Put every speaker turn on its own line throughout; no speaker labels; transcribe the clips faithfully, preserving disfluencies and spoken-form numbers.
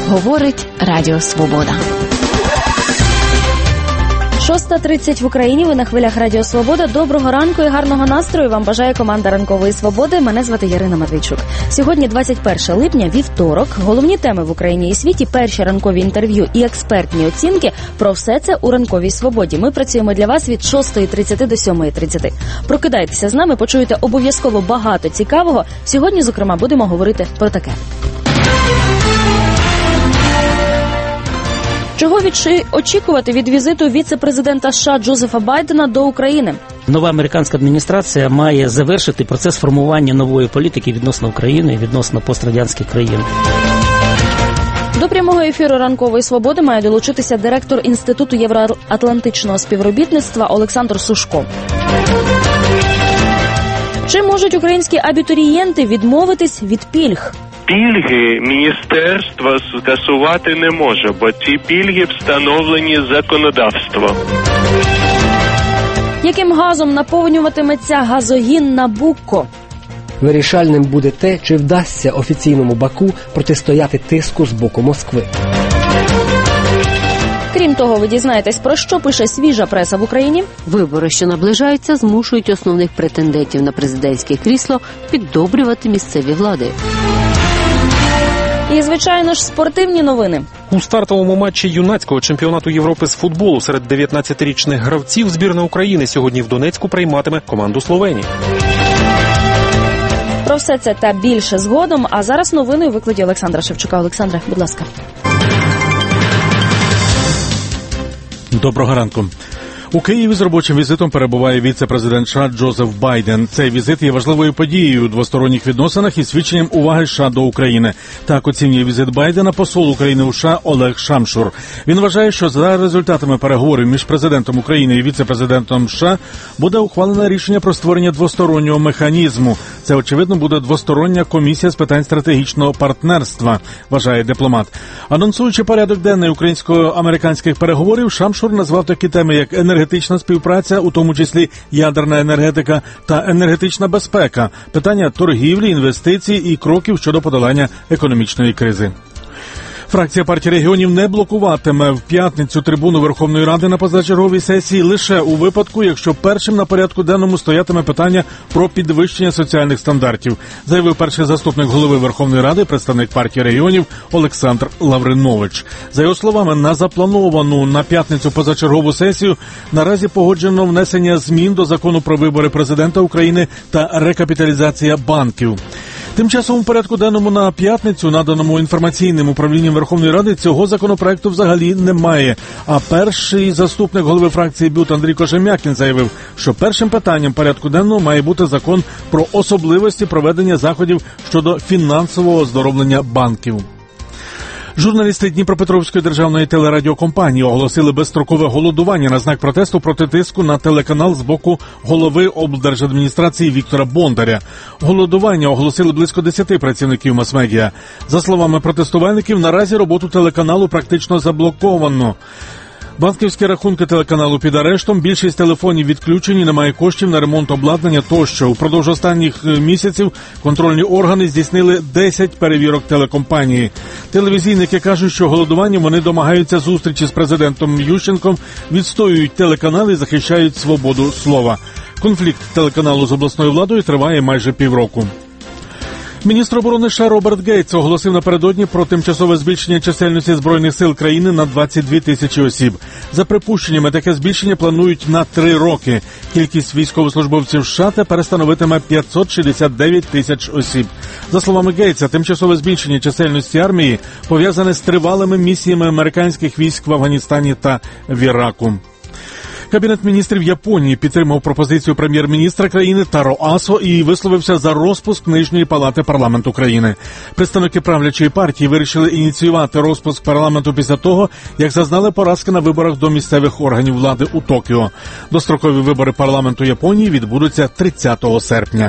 Говорить Радіо Свобода.
шоста тридцять в Україні, ви на хвилях Радіо Свобода. Доброго ранку і гарного настрою вам бажає команда Ранкової Свободи. Мене звати Ярина Матвійчук. Сьогодні двадцять перше липня, вівторок. Головні теми в Україні і світі, перші ранкові інтерв'ю і експертні оцінки. Про все це у Ранковій Свободі. Ми працюємо для вас від шостої тридцяти до сьомої тридцяти. Прокидайтеся з нами, почуєте обов'язково багато цікавого. Сьогодні, зокрема, будемо говорити про таке. Чого очікувати від візиту віце-президента США Джозефа Байдена до України?
Нова американська адміністрація має завершити процес формування нової політики відносно України, відносно пострадянських країн.
До прямого ефіру Ранкової Свободи має долучитися директор Інституту євроатлантичного співробітництва Олександр Сушко. Чи можуть українські абітурієнти відмовитись від пільг?
Пільги міністерство скасувати не може, бо ці пільги встановлені законодавством.
Яким газом наповнюватиметься газогін Набукко?
Вирішальним буде те, чи вдасться офіційному Баку протистояти тиску з боку Москви.
Крім того, ви дізнаєтесь, про що пише свіжа преса в Україні.
Вибори, що наближаються, змушують основних претендентів на президентське крісло піддобрювати місцеві влади.
І, звичайно ж, спортивні новини.
У стартовому матчі юнацького чемпіонату Європи з футболу серед дев'ятнадцятирічних гравців збірна України сьогодні в Донецьку прийматиме команду Словенії.
Про все це та більше згодом, а зараз новини у викладі Олександра Шевчука. Олександре, будь ласка.
Доброго ранку. У Києві з робочим візитом перебуває віце-президент США Джозеф Байден. Цей візит є важливою подією у двосторонніх відносинах і свідченням уваги США до України. Так оцінює візит Байдена посол України у США Олег Шамшур. Він вважає, що за результатами переговорів між президентом України і віце-президентом США буде ухвалено рішення про створення двостороннього механізму. Це, очевидно, буде двостороння комісія з питань стратегічного партнерства, вважає дипломат. Анонсуючи порядок денний українсько-американських переговорів, Шамшур назвав такі теми, як енергетична співпраця, у тому числі ядерна енергетика та енергетична безпека, питання торгівлі, інвестицій і кроків щодо подолання економічної кризи. Фракція партії регіонів не блокуватиме в п'ятницю трибуну Верховної Ради на позачерговій сесії лише у випадку, якщо першим на порядку денному стоятиме питання про підвищення соціальних стандартів, заявив перший заступник голови Верховної Ради, представник партії регіонів Олександр Лавринович. За його словами, на заплановану на п'ятницю позачергову сесію наразі погоджено внесення змін до Закону про вибори президента України та рекапіталізація банків. Тим часом у порядку денному на п'ятницю, наданому інформаційним управлінням Верховної Ради, цього законопроекту взагалі немає. А перший заступник голови фракції БЮТ Андрій Кожем'якін заявив, що першим питанням порядку денного має бути закон про особливості проведення заходів щодо фінансового оздоровлення банків. Журналісти Дніпропетровської державної телерадіокомпанії оголосили безстрокове голодування на знак протесту проти тиску на телеканал з боку голови облдержадміністрації Віктора Бондаря. Голодування оголосили близько десяти працівників мас-медіа. За словами протестувальників, наразі роботу телеканалу практично заблоковано. Банківські рахунки телеканалу під арештом, більшість телефонів відключені, немає коштів на ремонт обладнання тощо. Упродовж останніх місяців контрольні органи здійснили десять перевірок телекомпанії. Телевізійники кажуть, що голодуванням вони домагаються зустрічі з президентом Ющенком, відстоюють телеканали і захищають свободу слова. Конфлікт телеканалу з обласною владою триває майже півроку. Міністр оборони США Роберт Гейтс оголосив напередодні про тимчасове збільшення чисельності Збройних сил країни на двадцять дві тисячі осіб. За припущеннями, таке збільшення планують на три роки. Кількість військовослужбовців США тепер становитиме п'ятсот шістдесят дев'ять тисяч осіб. За словами Гейтса, тимчасове збільшення чисельності армії пов'язане з тривалими місіями американських військ в Афганістані та в Іраку. Кабінет міністрів Японії підтримав пропозицію прем'єр-міністра країни Таро Асо і висловився за розпуск Нижньої палати парламенту країни. Представники правлячої партії вирішили ініціювати розпуск парламенту після того, як зазнали поразки на виборах до місцевих органів влади у Токіо. Дострокові вибори парламенту Японії відбудуться тридцятого серпня.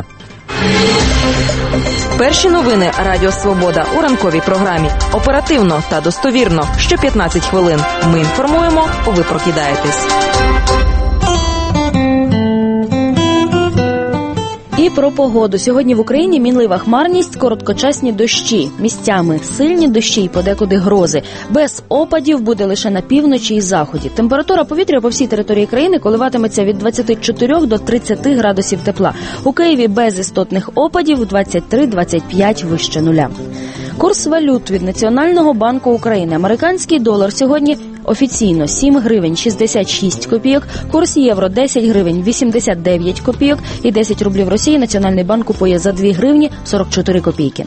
Перші новини Радіо Свобода у ранковій програмі. Оперативно та достовірно. Що п'ятнадцять хвилин. Ми інформуємо, ви прокидаєтесь.
І І про погоду. Сьогодні в Україні мінлива хмарність, короткочасні дощі. Місцями сильні дощі і подекуди грози. Без опадів буде лише на півночі і заході. Температура повітря по всій території країни коливатиметься від двадцяти чотирьох до тридцяти градусів тепла. У Києві без істотних опадів двадцять три - двадцять п'ять вище нуля. Курс валют від Національного банку України. Американський долар сьогодні офіційно сім гривень шістдесят шість копійок, курс євро десять гривень вісімдесят дев'ять копійок і десять рублів Росії Національний банк купує за дві гривні сорок чотири копійки.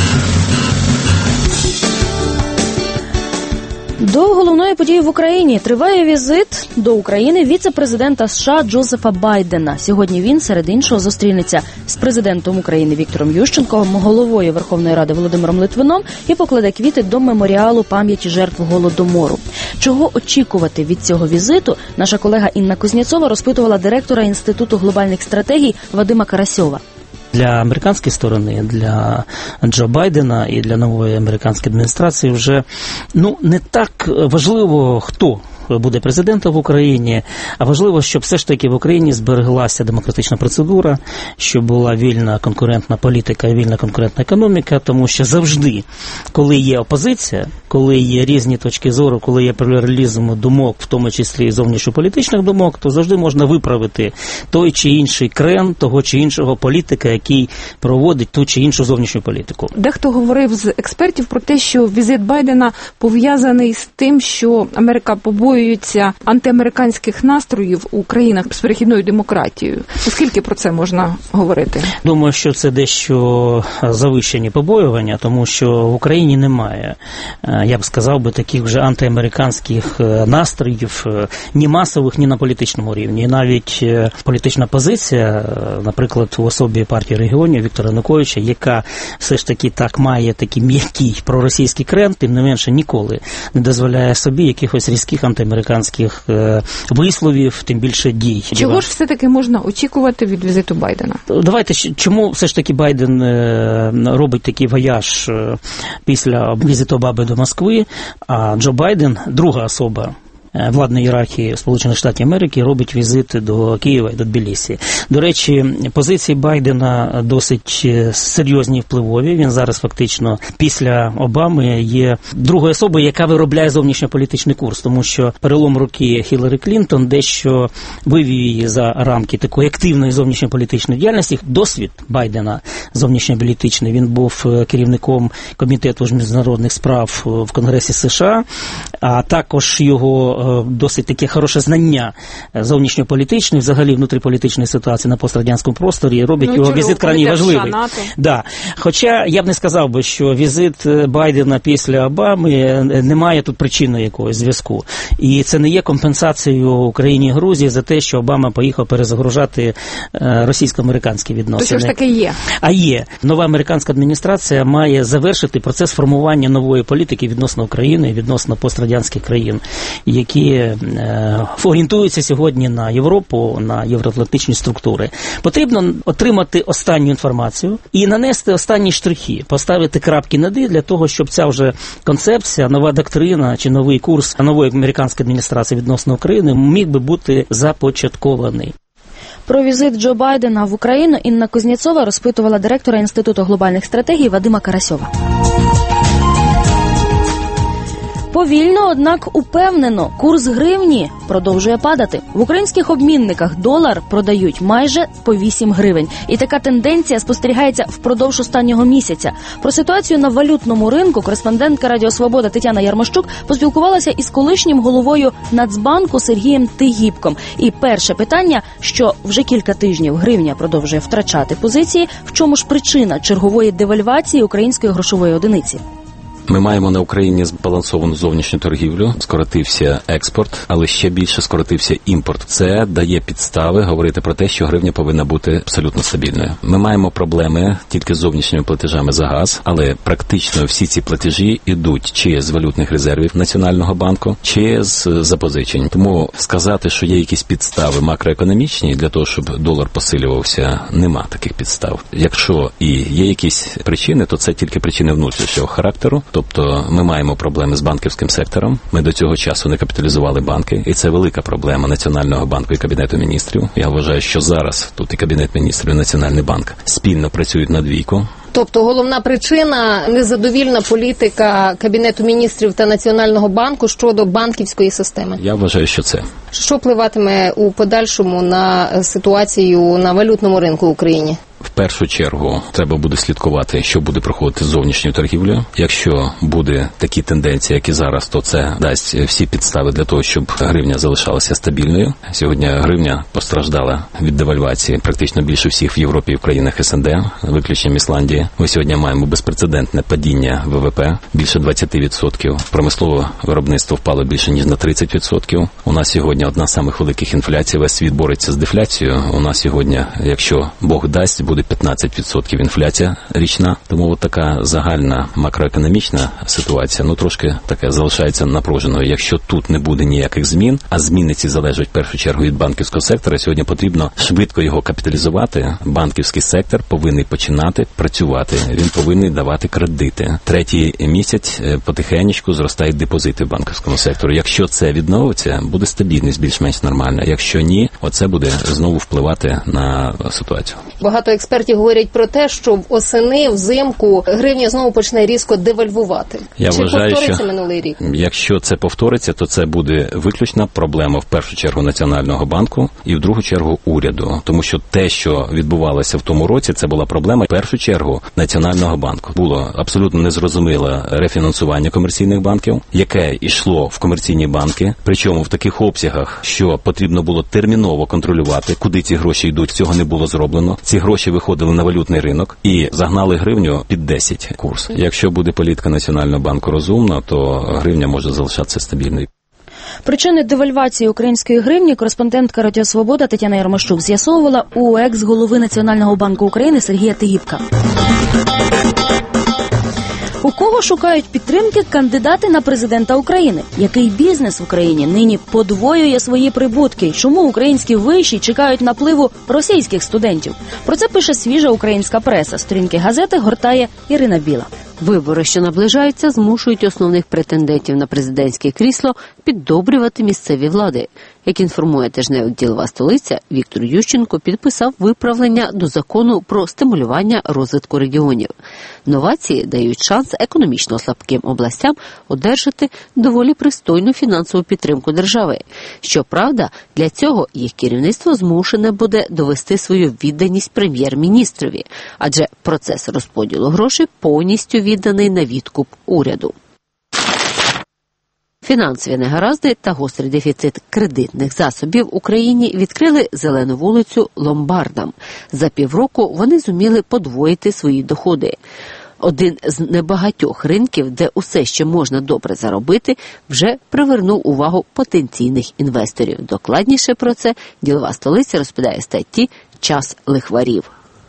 До головної події в Україні триває візит до України віце-президента США Джозефа Байдена. Сьогодні він, серед іншого, зустрінеться з президентом України Віктором Ющенком, головою Верховної Ради Володимиром Литвином і покладе квіти до меморіалу пам'яті жертв Голодомору. Чого очікувати від цього візиту, наша колега Інна Кузнєцова розпитувала директора Інституту глобальних стратегій Вадима Карасьова.
Для американської сторони, для Джо Байдена і для нової американської адміністрації вже ну не так важливо, хто буде президентом в Україні, а важливо, щоб все ж таки в Україні збереглася демократична процедура, щоб була вільна конкурентна політика і вільна конкурентна економіка, тому що завжди, коли є опозиція, коли є різні точки зору, коли є плюралізм думок, в тому числі і зовнішньополітичних думок, то завжди можна виправити той чи інший крен того чи іншого політика, який проводить ту чи іншу зовнішню політику.
Дехто говорив з експертів про те, що візит Байдена пов'язаний з тим, що Америка побоюється антиамериканських настроїв у країнах з перехідною демократією. Наскільки про це можна говорити?
Думаю, що це дещо завищені побоювання, тому що в Україні немає, я б сказав би, таких вже антиамериканських настроїв, ні масових, ні на політичному рівні. І навіть політична позиція, наприклад, у особі партії регіонів Віктора Януковича, яка все ж таки так має такий м'який проросійський крен, тим не менше ніколи не дозволяє собі якихось різких антиамериканських висловів, тим більше дій.
Чого ж все-таки можна очікувати від візиту Байдена?
Давайте, чому все ж таки Байден робить такий вояж після візиту Обами до Москви, а Джо Байден, друга особа владної ієрархії Сполучених Штатів Америки, робить візити до Києва і до Тбілісі. До речі, позиції Байдена досить серйозні і впливові. Він зараз фактично після Обами є другою особою, яка виробляє зовнішньополітичний курс, тому що перелом руки Хіларі Клінтон дещо вивів її за рамки такої активної зовнішньополітичної діяльності. Досвід Байдена зовнішньополітичний, він був керівником комітету з міжнародних справ в Конгресі США, а також його досить таке хороше знання зовнішньополітичної, взагалі внутріполітичної ситуації на пострадянському просторі, робить ну, його візит крайне важливий. Да. Хоча я б не сказав би, що візит Байдена після Обами не має тут причини якогось зв'язку. І це не є компенсацією Україні і Грузії за те, що Обама поїхав перезагружати російсько-американські відносини.
То що ж таке є?
А є. Нова американська адміністрація має завершити процес формування нової політики відносно України, відносно пострадянських країн, які е, орієнтуються сьогодні на Європу, на євроатлантичні структури. Потрібно отримати останню інформацію і нанести останні штрихи, поставити крапки над «і» для того, щоб ця вже концепція, нова доктрина чи новий курс нової американської адміністрації відносно України міг би бути започаткований.
Про візит Джо Байдена в Україну Інна Кузнєцова розпитувала директора Інституту глобальних стратегій Вадима Карасьова. Повільно, однак упевнено, курс гривні продовжує падати. В українських обмінниках долар продають майже по вісім гривень. І така тенденція спостерігається впродовж останнього місяця. Про ситуацію на валютному ринку кореспондентка Радіо Свобода Тетяна Ярмощук поспілкувалася із колишнім головою Нацбанку Сергієм Тигіпком. І перше питання, що вже кілька тижнів гривня продовжує втрачати позиції, в чому ж причина чергової девальвації української грошової одиниці?
Ми маємо на Україні збалансовану зовнішню торгівлю, скоротився експорт, але ще більше скоротився імпорт. Це дає підстави говорити про те, що гривня повинна бути абсолютно стабільною. Ми маємо проблеми тільки з зовнішніми платежами за газ, але практично всі ці платежі йдуть чи з валютних резервів Національного банку, чи з запозичень. Тому сказати, що є якісь підстави макроекономічні для того, щоб долар посилювався, нема таких підстав. Якщо і є якісь причини, то це тільки причини внутрішнього характеру, Тобто ми маємо проблеми з банківським сектором. Ми до цього часу не капіталізували банки, і це велика проблема Національного банку і Кабінету міністрів. Я вважаю, що зараз тут і Кабінет міністрів, і Національний банк спільно працюють на двійку.
Тобто головна причина – незадовільна політика Кабінету міністрів та Національного банку щодо банківської системи?
Я вважаю, що це.
Що впливатиме у подальшому на ситуацію на валютному ринку в Україні?
В першу чергу треба буде слідкувати, що буде проходити з зовнішньою торгівлею. Якщо буде такі тенденції, як і зараз, то це дасть всі підстави для того, щоб гривня залишалася стабільною. Сьогодні гривня постраждала від девальвації практично більше всіх в Європі і в країнах ес ен де, виключенням Ісландії. Ми сьогодні маємо безпрецедентне падіння ве ве пе, більше двадцять відсотків. Промислове виробництво впало більше, ніж на тридцять відсотків. У нас сьогодні одна з самих великих інфляцій. Весь світ бореться з дефляцією. У нас сьогодні, якщо Бог дасть, буде п'ятнадцять відсотків інфляція річна. Тому от така загальна макроекономічна ситуація, ну трошки таке залишається напруженою. Якщо тут не буде ніяких змін, а зміни ці залежать в першу чергу від банківського сектора, сьогодні потрібно швидко його капіталізувати. Банківський сектор повинен починати працювати. Він повинен давати кредити. Третій місяць потихеньку зростають депозити в банківському секторі. Якщо це відновиться, буде стабільність більш-менш нормальна. Якщо ні, оце буде знову впливати на ситуацію.
Багато експертів говорять про те, що восени, взимку гривня знову почне різко девальвувати.
Я
Чи
вважаю,
повториться
що
минулий рік?
Якщо це повториться, то це буде виключна проблема в першу чергу Національного банку і в другу чергу уряду. Тому що те, що відбувалося в тому році, це була проблема в першу чергу Національного банку. Було абсолютно незрозуміле рефінансування комерційних банків, яке йшло в комерційні банки, причому в таких обсягах, що потрібно було терміново контролювати, куди ці гроші йдуть. Цього не було зроблено. Ці гроші виходили на валютний ринок і загнали гривню під десять курс. Якщо буде політика Національного банку розумна, то гривня може залишатися стабільною.
Причини девальвації української гривні кореспондентка Радіо Свобода Тетяна Ярмощук з'ясовувала у екс-голови Національного банку України Сергія Тигіпка. У кого шукають підтримки кандидати на президента України? Який бізнес в Україні нині подвоює свої прибутки? Чому українські виші чекають напливу російських студентів? Про це пише свіжа українська преса. Сторінки газети гортає Ірина Біла.
Вибори, що наближаються, змушують основних претендентів на президентське крісло піддобрювати місцеві влади. Як інформує тижневик «Ділова столиця», Віктор Ющенко підписав виправлення до закону про стимулювання розвитку регіонів. Новації дають шанс економічно слабким областям одержати доволі пристойну фінансову підтримку держави. Щоправда, для цього їх керівництво змушене буде довести свою відданість прем'єр-міністрові, адже процес розподілу грошей повністю відданий на відкуп уряду. Фінансові негаразди та гострий дефіцит кредитних засобів в Україні відкрили зелену вулицю ломбардам. За півроку вони зуміли подвоїти свої доходи. Один з небагатьох ринків, де усе ще можна добре заробити, вже привернув увагу потенційних інвесторів. Докладніше про це «Ділова столиця» розповідає статті «Час лихварів».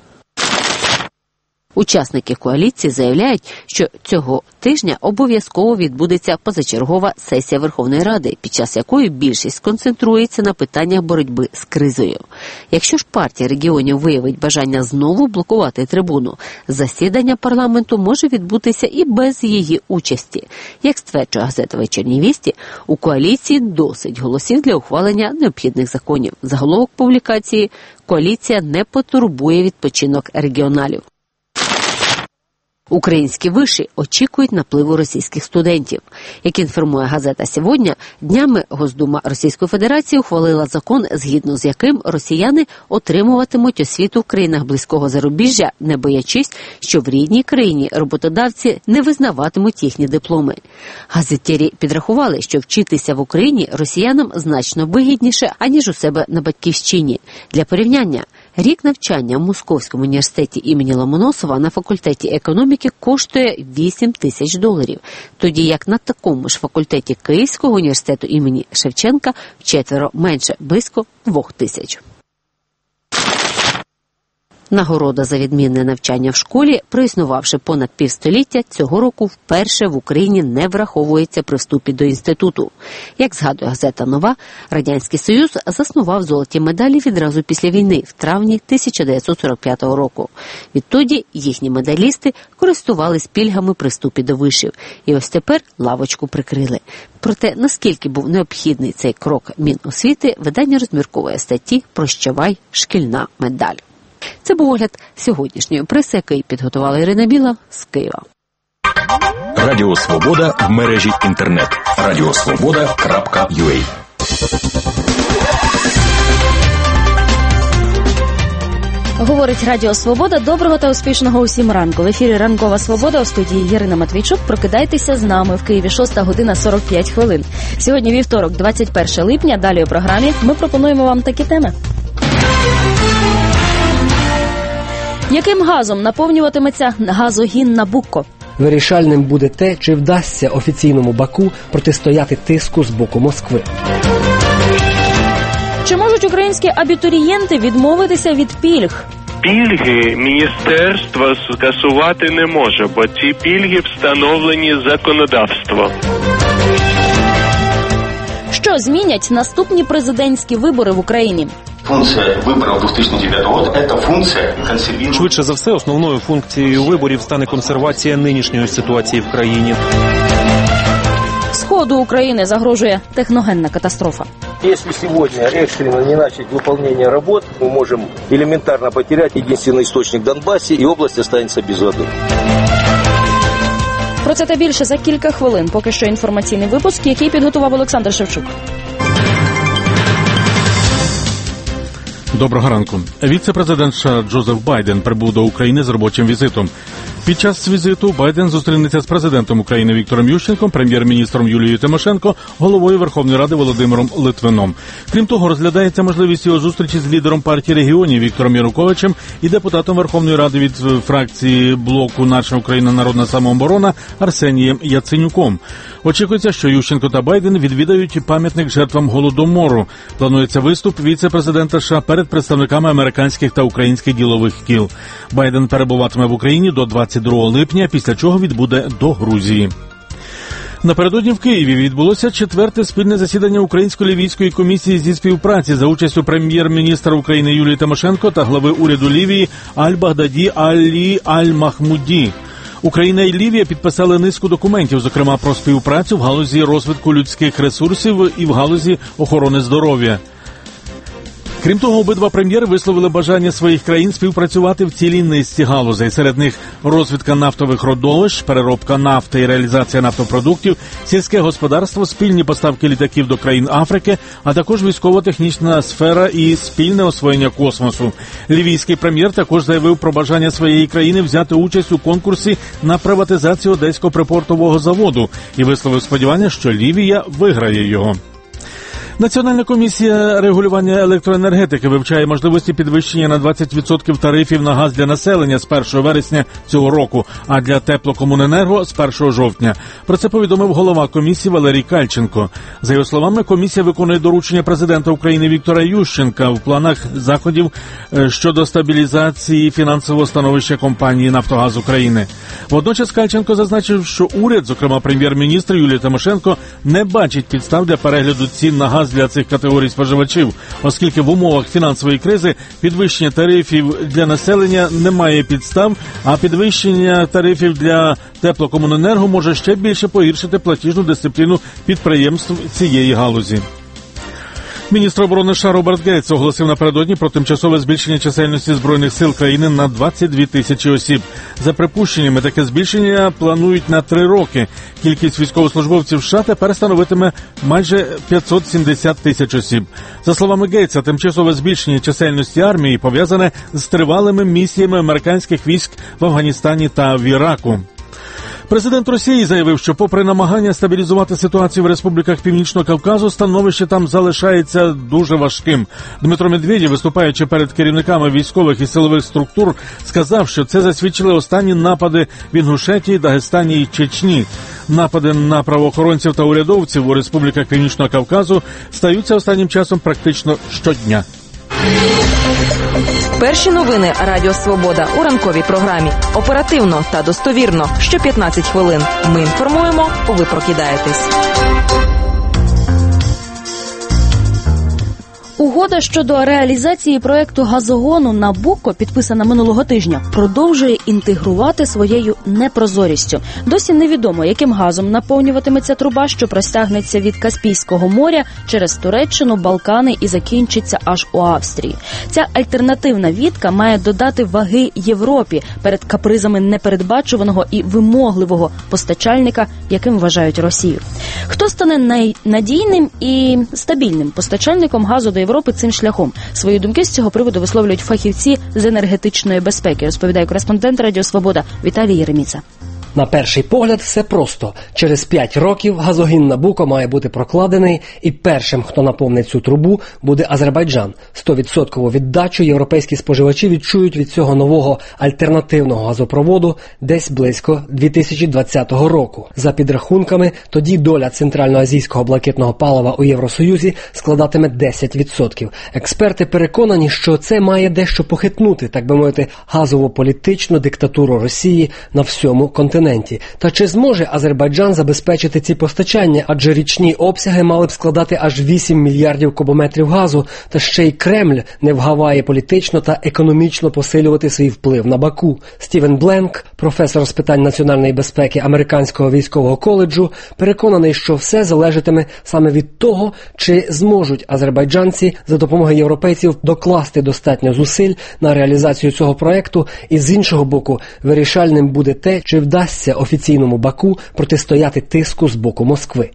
Учасники коаліції заявляють, що цього тижня обов'язково відбудеться позачергова сесія Верховної Ради, під час якої більшість сконцентрується на питаннях боротьби з кризою. Якщо ж партія регіонів виявить бажання знову блокувати трибуну, засідання парламенту може відбутися і без її участі. Як стверджує газета «Вечірні вісті», у коаліції досить голосів для ухвалення необхідних законів. Заголовок публікації «Коаліція не потурбує відпочинок регіоналів». Українські виші очікують напливу російських студентів. Як інформує газета «Сьогодні», днями Госдума Російської Федерації ухвалила закон, згідно з яким росіяни отримуватимуть освіту в країнах близького зарубіжжя, не боячись, що в рідній країні роботодавці не визнаватимуть їхні дипломи. Газетярі підрахували, що вчитися в Україні росіянам значно вигідніше, аніж у себе на батьківщині. Для порівняння, рік навчання в Московському університеті імені Ломоносова на факультеті економіки коштує вісім тисяч доларів, тоді як на такому ж факультеті Київського університету імені Шевченка вчетверо менше, близько двох тисяч. Нагорода за відмінне навчання в школі, проіснувавши понад півстоліття, цього року вперше в Україні не враховується при вступі до інституту. Як згадує газета «Нова», Радянський Союз заснував золоті медалі відразу після війни, в травні тисяча дев'ятсот сорок п'ятого року. Відтоді їхні медалісти користувались пільгами при вступі до вишів. І ось тепер лавочку прикрили. Проте, наскільки був необхідний цей крок Міносвіти, видання розмірковує статті «Прощавай, шкільна медаль». Це був огляд сьогоднішньої преси, який підготувала Ірина Біла з Києва.
Радіо Свобода в мережі інтернет. радіосвобода крапка ю а.
Говорить Радіо Свобода. Доброго та успішного усім ранку. В ефірі «Ранкова Свобода», у студії Ірина Матвійчук. Прокидайтеся з нами в Києві, шоста година сорок п'ять хвилин. Сьогодні вівторок, двадцять перше липня. Далі у програмі ми пропонуємо вам такі теми. Яким газом наповнюватиметься газогін «Набукко»?
Вирішальним буде те, чи вдасться офіційному Баку протистояти тиску з боку Москви.
Чи можуть українські абітурієнти відмовитися від пільг?
Пільги міністерство скасувати не може, бо ці пільги встановлені законодавством.
Що змінять наступні президентські вибори в Україні?
Функція виборів дві тисячі дев'ятого року – це функція консервування.
Швидше за все, основною функцією виборів стане консервація нинішньої ситуації в країні.
Сходу України загрожує техногенна катастрофа.
Если сегодня экстренно не начать выполнение работ, мы можем элементарно потерять единственный источник в Донбассе, и область останется без воды.
Про це та більше за кілька хвилин. Поки що інформаційний випуск, який підготував Олександр Шевчук.
Доброго ранку. Віце-президент США Джозеф Байден прибув до України з робочим візитом. Під час візиту Байден зустрінеться з президентом України Віктором Ющенком, прем'єр-міністром Юлією Тимошенко, головою Верховної Ради Володимиром Литвином. Крім того, розглядається можливість його зустрічі з лідером партії регіонів Віктором Януковичем і депутатом Верховної Ради від фракції блоку «Наша Україна. Народна самооборона» Арсенієм Яценюком. Очікується, що Ющенко та Байден відвідають пам'ятник жертвам Голодомору. Планується виступ віце-президента США перед представниками американських та українських ділових кіл. Байден перебуватиме в Україні до двадцять другого липня, після чого відбуде до Грузії. Напередодні в Києві відбулося четверте спільне засідання Українсько-лівійської комісії зі співпраці за участю прем'єр-міністра України Юлії Тимошенко та глави уряду Лівії Аль-Багдаді Алі Аль-Махмуді. Україна і Лівія підписали низку документів, зокрема про співпрацю в галузі розвитку людських ресурсів і в галузі охорони здоров'я. Крім того, обидва прем'єри висловили бажання своїх країн співпрацювати в цілій низці галузей. Серед них розвідка нафтових родовищ, переробка нафти і реалізація нафтопродуктів, сільське господарство, спільні поставки літаків до країн Африки, а також військово-технічна сфера і спільне освоєння космосу. Лівійський прем'єр також заявив про бажання своєї країни взяти участь у конкурсі на приватизацію Одеського припортового заводу і висловив сподівання, що Лівія виграє його. Національна комісія регулювання електроенергетики вивчає можливості підвищення на двадцять відсотків тарифів на газ для населення з першого вересня цього року, а для теплокомуненерго з першого жовтня. Про це повідомив голова комісії Валерій Кальченко. За його словами, комісія виконує доручення президента України Віктора Ющенка в планах заходів щодо стабілізації фінансового становища компанії «Нафтогаз України». Водночас Кальченко зазначив, що уряд, зокрема прем'єр-міністр Юлія Тимошенко, не бачить підстав для перегляду цін на газ для цих категорій споживачів, оскільки в умовах фінансової кризи підвищення тарифів для населення не має підстав, а підвищення тарифів для теплокомуненерго може ще більше погіршити платіжну дисципліну підприємств цієї галузі. Міністр оборони США Роберт Гейтс оголосив напередодні про тимчасове збільшення чисельності Збройних сил країни на двадцять дві тисячі осіб. За припущеннями, таке збільшення планують на три роки. Кількість військовослужбовців США тепер становитиме майже п'ятсот сімдесят тисяч осіб. За словами Гейтса, тимчасове збільшення чисельності армії пов'язане з тривалими місіями американських військ в Афганістані та в Іраку. Президент Росії заявив, що попри намагання стабілізувати ситуацію в республіках Північного Кавказу, становище там залишається дуже важким. Дмитро Медведєв, виступаючи перед керівниками військових і силових структур, сказав, що це засвідчили останні напади в Інгушетії, Дагестані і Чечні. Напади на правоохоронців та урядовців у республіках Північного Кавказу стаються останнім часом практично щодня.
Перші новини Радіо Свобода у ранковій програмі. Оперативно та достовірно. Що п'ятнадцять хвилин. Ми інформуємо, ви прокидаєтесь.
Угода щодо реалізації проекту газогону Набуко, підписана минулого тижня, продовжує інтегрувати своєю непрозорістю. Досі невідомо, яким газом наповнюватиметься труба, що простягнеться від Каспійського моря через Туреччину, Балкани і закінчиться аж у Австрії. Ця альтернативна відка має додати ваги Європі перед капризами непередбачуваного і вимогливого постачальника, яким вважають Росію. Хто стане найнадійним і стабільним постачальником газу до Європи цим шляхом? Свої думки з цього приводу висловлюють фахівці з енергетичної безпеки, розповідає кореспондент Радіо Свобода Віталій Єреміца.
На перший погляд все просто. Через п'ять років газогін Набуко має бути прокладений, і першим, хто наповнить цю трубу, буде Азербайджан. сто відсотків віддачу європейські споживачі відчують від цього нового альтернативного газопроводу десь близько дві тисячі двадцятого року. За підрахунками, тоді доля центральноазійського блакитного палива у Євросоюзі складатиме десять відсотків. Експерти переконані, що це має дещо похитнути, так би мовити, газово-політичну диктатуру Росії на всьому континенті. Та чи зможе Азербайджан забезпечити ці постачання, адже річні обсяги мали б складати аж вісім мільярдів кубометрів газу, та ще й Кремль не вгаває політично та економічно посилювати свій вплив на Баку. Стівен Бленк, професор з питань національної безпеки Американського військового коледжу, переконаний, що все залежатиме саме від того, чи зможуть азербайджанці за допомогою європейців докласти достатньо зусиль на реалізацію цього проекту, і з іншого боку, вирішальним буде те, чи вдасться офіційному Баку протистояти тиску з боку Москви.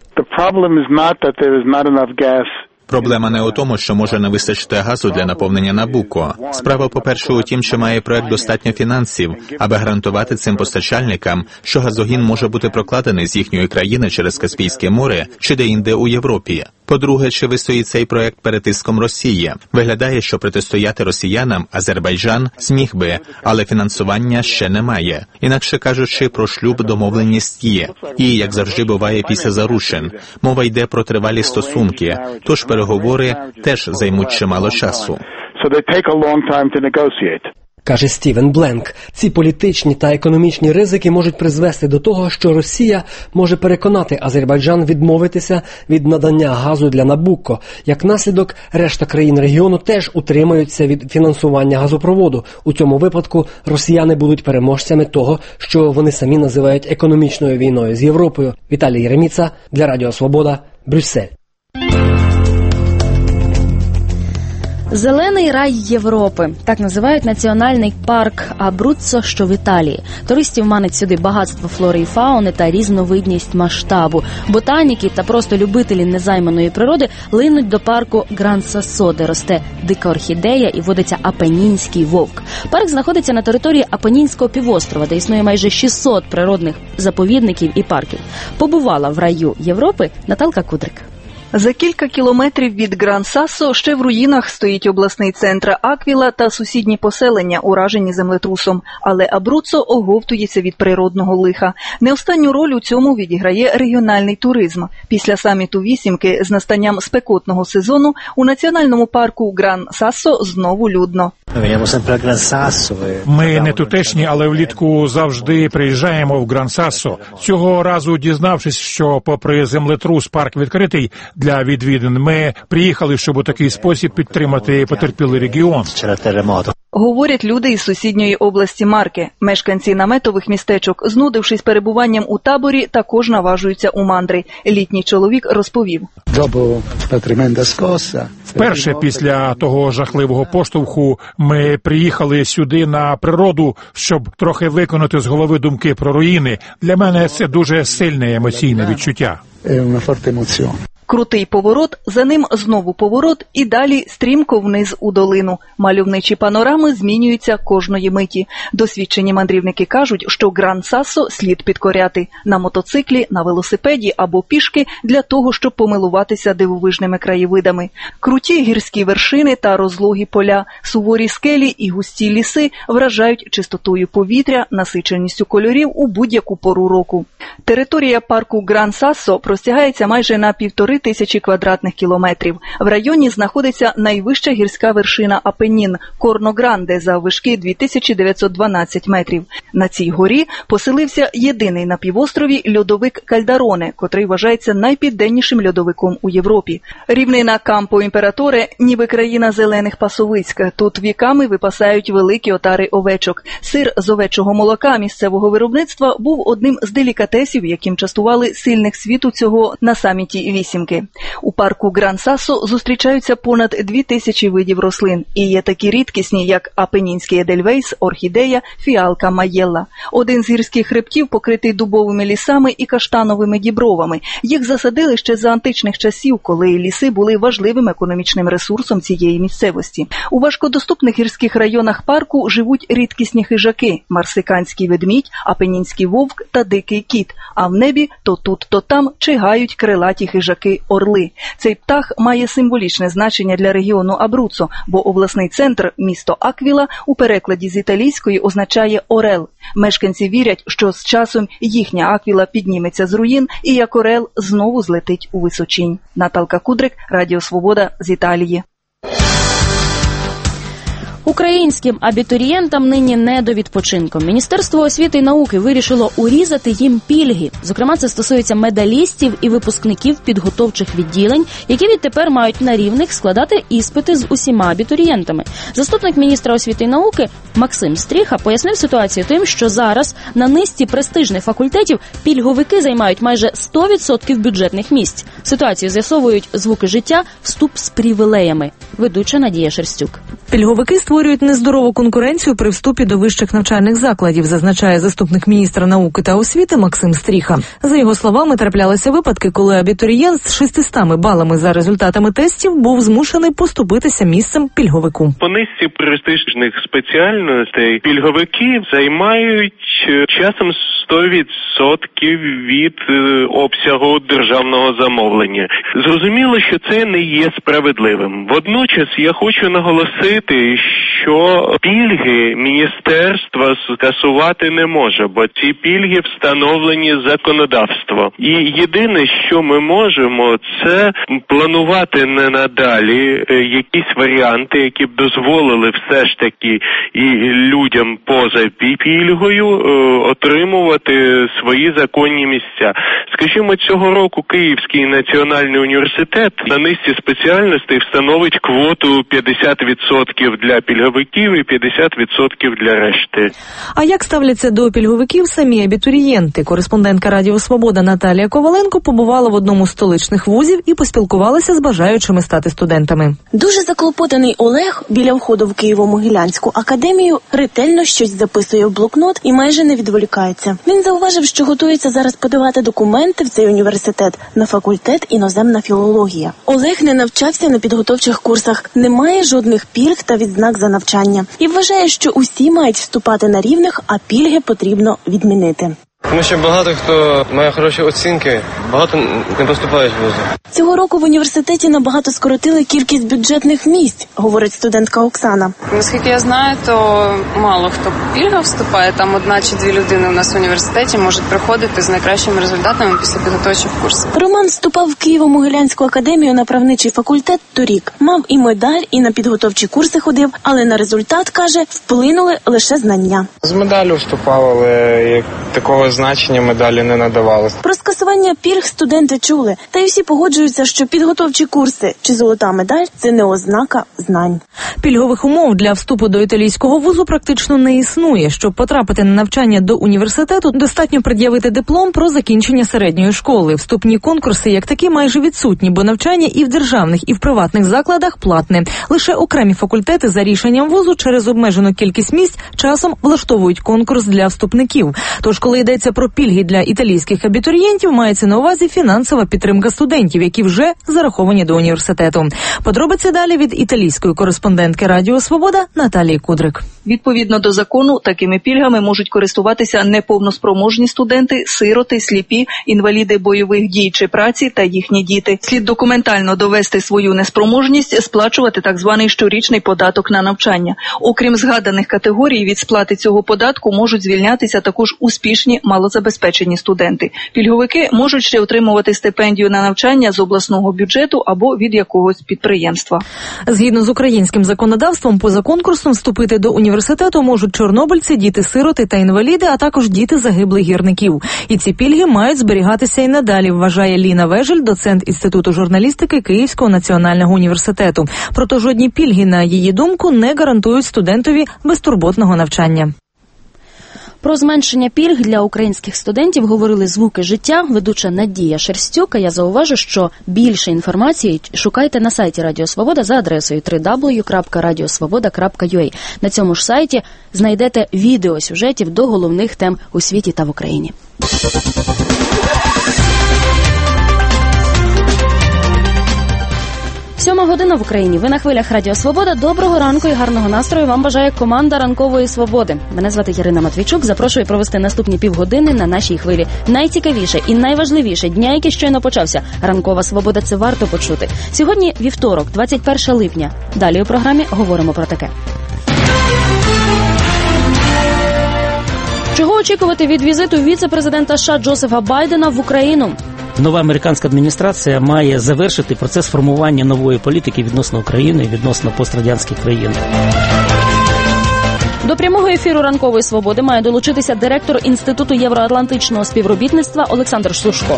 Проблема не у тому, що може не вистачити газу для наповнення Набуко. Справа, по-перше, у тім, що має проект достатньо фінансів, аби гарантувати цим постачальникам, що газогін може бути прокладений з їхньої країни через Каспійське море чи де-інде у Європі. По-друге, чи вистоїть цей проект перед тиском Росії? Виглядає, що протистояти росіянам Азербайджан зміг би, але фінансування ще немає. Інакше кажучи, про шлюб домовленість є. І, як завжди буває після заручин, мова йде про тривалі стосунки, тож переговори теж займуть чимало часу.
Каже Стівен Бленк, ці політичні та економічні ризики можуть призвести до того, що Росія може переконати Азербайджан відмовитися від надання газу для Набуко. Як наслідок, решта країн регіону теж утримаються від фінансування газопроводу. У цьому випадку росіяни будуть переможцями того, що вони самі називають економічною війною з Європою. Віталій Єреміца для Радіо Свобода, Брюссель.
Зелений рай Європи – так називають національний парк Абруццо, що в Італії. Туристів манить сюди багатство флори і фауни та різновидність масштабу. Ботаніки та просто любителі незайманої природи линуть до парку Гран-Сассо, де росте дика орхідея і водиться апенінський вовк. Парк знаходиться на території Апенінського півострова, де існує майже шістсот природних заповідників і парків. Побувала в раю Європи Наталка Кудрик.
За кілька кілометрів від Гран-Сассо ще в руїнах стоїть обласний центр Аквіла та сусідні поселення, уражені землетрусом. Але Абруццо оговтується від природного лиха. Не останню роль у цьому відіграє регіональний туризм. Після саміту вісімки з настанням спекотного сезону у національному парку Гран-Сассо знову людно.
Ми не тутешні, але влітку завжди приїжджаємо в Гран-Сассо. Цього разу, дізнавшись, що попри землетрус парк відкритий для відвідин, ми приїхали, щоб у такий спосіб підтримати потерпілий регіон.
Говорять люди із сусідньої області Марке. Мешканці наметових містечок, знудившись перебуванням у таборі, також наважуються у мандри. Літній чоловік розповів.
Вперше після того жахливого поштовху ми приїхали сюди на природу, щоб трохи виконати з голови думки про руїни. Для мене це дуже сильне емоційне відчуття.
Крутий поворот, за ним знову поворот і далі стрімко вниз у долину. Мальовничі панорами змінюються кожної миті. Досвідчені мандрівники кажуть, що Гран-Сассо слід підкоряти на мотоциклі, на велосипеді або пішки для того, щоб помилуватися дивовижними краєвидами. Круті гірські вершини та розлогі поля, суворі скелі і густі ліси вражають чистотою повітря, насиченістю кольорів у будь-яку пору року. Територія парку Гран-Сассо простягається майже на півтори тисячі квадратних кілометрів. В районі знаходиться найвища гірська вершина Апенін – Корно-Гранде заввишки дві тисячі дев'ятсот дванадцять метрів. На цій горі поселився єдиний на півострові льодовик Кальдароне, котрий вважається найпівденнішим льодовиком у Європі. Рівнина Кампо Імператоре – ніби країна зелених пасовиськ. Тут віками випасають великі отари овечок. Сир з овечого молока місцевого виробництва був одним з делікатесів, яким частували сильних світу цього на саміті Вісімки. У парку Гран-Сассо зустрічаються понад дві тисячі видів рослин. І є такі рідкісні, як апенінський едельвейс, орхідея, фіалка Маєлла. Один з гірських хребтів покритий дубовими лісами і каштановими дібровами. Їх засадили ще за античних часів, коли ліси були важливим економічним ресурсом цієї місцевості. У важкодоступних гірських районах парку живуть рідкісні хижаки – марсиканський ведмідь, апенінський вовк та дикий кіт. А в небі то тут, то там чигають крилаті хижаки-орли. Цей птах має символічне значення для регіону Абруццо, бо обласний центр, місто Аквіла, у перекладі з італійської означає «орел». Мешканці вірять, що з часом їхня Аквіла підніметься з руїн і як орел знову злетить у височінь. Наталка Кудрик, Радіо Свобода з Італії.
Українським абітурієнтам нині не до відпочинку. Міністерство освіти і науки вирішило урізати їм пільги. Зокрема, це стосується медалістів і випускників підготовчих відділень, які відтепер мають на рівних складати іспити з усіма абітурієнтами. Заступник міністра освіти і науки Максим Стріха пояснив ситуацію тим, що зараз на низці престижних факультетів пільговики займають майже сто відсотків бюджетних місць. Ситуацію з'ясовують «Звуки життя», вступ з привілеями. Ведуча Надія Шерстюк.
Пільговики створюють нездорову конкуренцію при вступі до вищих навчальних закладів, зазначає заступник міністра науки та освіти Максим Стріха. За його словами, траплялися випадки, коли абітурієнт з шістистами балами за результатами тестів був змушений поступитися місцем пільговику.
По низці престижних спеціальностей пільговики займають часом сто відсотків від обсягу державного замовлення. Зрозуміло, що це не є справедливим. Водночас я хочу наголосити, що пільги міністерства скасувати не може, бо ці пільги встановлені законодавством. І єдине, що ми можемо, це планувати не надалі якісь варіанти, які б дозволили все ж таки і людям поза пільгою отримувати свої законні місця. Скажімо, цього року Київський національний університет на низці спеціальностей встановить квоту п'ятдесят відсотків для пільговиків і п'ятдесят відсотків для решти.
А як ставляться до пільговиків самі абітурієнти? Кореспондентка Радіо Свобода Наталія Коваленко побувала в одному з столичних вузів і поспілкувалася з бажаючими стати студентами.
Дуже заклопотаний Олег біля входу в Києво-Могилянську академію ретельно щось записує в блокнот і майже не відволікається. Він зауважив, що готується зараз подавати документи в цей університет на факультет іноземна філологія. Олег не навчався на підготовчих курсах, не має жодних пільг та відзнак за навчання і вважає, що усі мають вступати на рівних, а пільги потрібно відмінити.
Тому що багато хто має хороші оцінки, багато не поступають в вузи.
Цього року в університеті набагато скоротили кількість бюджетних місць, говорить студентка Оксана.
Наскільки я знаю, то мало хто пільга вступає. Там одна чи дві людини у нас в університеті можуть приходити з найкращими результатами після підготовчих курсів.
Роман вступав в Києво-Могилянську академію на правничий факультет торік. Мав і медаль, і на підготовчі курси ходив, але на результат, каже, вплинули лише знання.
З медаллю вступав, але як такого значення медалі не надавалось.
Про скасування пільг студенти чули, та й всі погоджуються, що підготовчі курси чи золота медаль – це не ознака знань.
Пільгових умов для вступу до італійського вузу практично не існує. Щоб потрапити на навчання до університету, достатньо пред'явити диплом про закінчення середньої школи. Вступні конкурси як такі майже відсутні, бо навчання і в державних, і в приватних закладах платне. Лише окремі факультети за рішенням вузу через обмежену кількість місць часом влаштовують конкурс для вступників. Тож, коли йдеться про пільги для італійських абітурієнтів, мається на увазі фінансова підтримка студентів, які вже зараховані до університету. Подробиці далі від італійської кореспондентки Радіо Свобода Наталії Кудрик.
Відповідно до закону, такими пільгами можуть користуватися неповноспроможні студенти, сироти, сліпі, інваліди бойових дій чи праці та їхні діти. Слід документально довести свою неспроможність сплачувати так званий щорічний податок на навчання. Окрім згаданих категорій, від сплати цього податку можуть звільнятися також успішні малозабезпечені студенти. Пільговики можуть ще отримувати стипендію на навчання з обласного бюджету або від якогось підприємства.
Згідно з українським законодавством, поза конкурсом вступити до університету можуть чорнобильці, діти-сироти та інваліди, а також діти загиблих гірників. І ці пільги мають зберігатися і надалі, вважає Ліна Вежель, доцент Інституту журналістики Київського національного університету. Проте жодні пільги, на її думку, не гарантують студентові безтурботного навчання.
Про зменшення пільг для українських студентів говорили «Звуки життя», ведуча Надія Шерстюк. Я зауважу, що більше інформації шукайте на сайті Радіо Свобода за адресою дабл ю дабл ю дабл ю крапка радіосвобода крапка ю а. На цьому ж сайті знайдете відео сюжетів до головних тем у світі та в Україні. Сьома година в Україні. Ви на хвилях Радіо Свобода. Доброго ранку і гарного настрою вам бажає команда Ранкової Свободи. Мене звати Ярина Матвійчук. Запрошую провести наступні півгодини на нашій хвилі. Найцікавіше і найважливіше дня, який щойно почався. Ранкова Свобода – це варто почути. Сьогодні вівторок, двадцять перше липня. Далі у програмі говоримо про таке. Чого очікувати від візиту віце-президента США Джозефа Байдена в Україну?
Нова американська адміністрація має завершити процес формування нової політики відносно України, відносно пострадянських країн.
До прямого ефіру Ранкової Свободи має долучитися директор Інституту євроатлантичного співробітництва Олександр Сушко.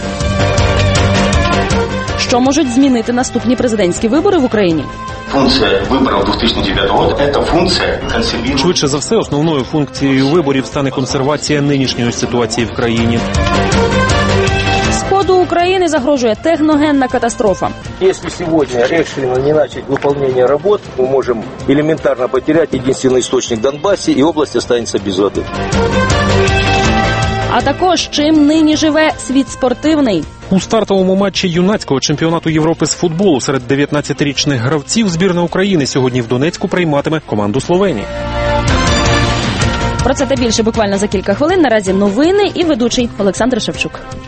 Що можуть змінити наступні президентські вибори в Україні?
Функція виборів дві тисячі дев'ятого року – це функція консервування.
Швидше за все, основною функцією виборів стане консервація нинішньої ситуації в країні.
Сходу України загрожує техногенна катастрофа.
Если сегодня решено не начать выполнение работ, мы можем элементарно потерять единственный источник в Донбассе, и область останется без воды.
А також, чим нині живе світ спортивний.
У стартовому матчі юнацького чемпіонату Європи з футболу серед дев'ятнадцятирічних гравців збірна України сьогодні в Донецьку прийматиме команду Словенії.
Про це та більше буквально за кілька хвилин. Наразі новини і ведучий Олександр Шевчук.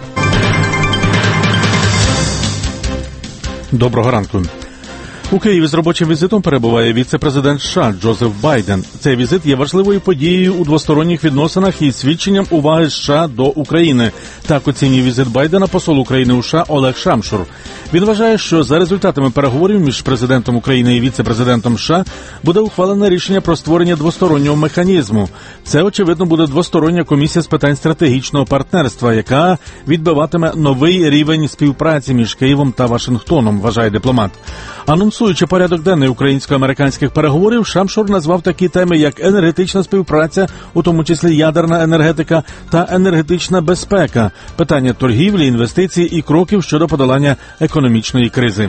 Доброго ранку. У Києві з робочим візитом перебуває віце-президент США Джозеф Байден. Цей візит є важливою подією у двосторонніх відносинах і свідченням уваги США до України. Так оцінює візит Байдена посол України у США Олег Шамшур. Він вважає, що за результатами переговорів між президентом України і віце-президентом США буде ухвалене рішення про створення двостороннього механізму. Це, очевидно, буде двостороння комісія з питань стратегічного партнерства, яка відбиватиме новий рівень співпраці між Києвом та Вашингтоном, вважає дипломат. Анонсуючи порядок денний українсько-американських переговорів, Шамшур назвав такі теми, як енергетична співпраця, у тому числі ядерна енергетика та енергетична безпека, питання торгівлі, інвестицій і кроків щодо подолання економічної кризи.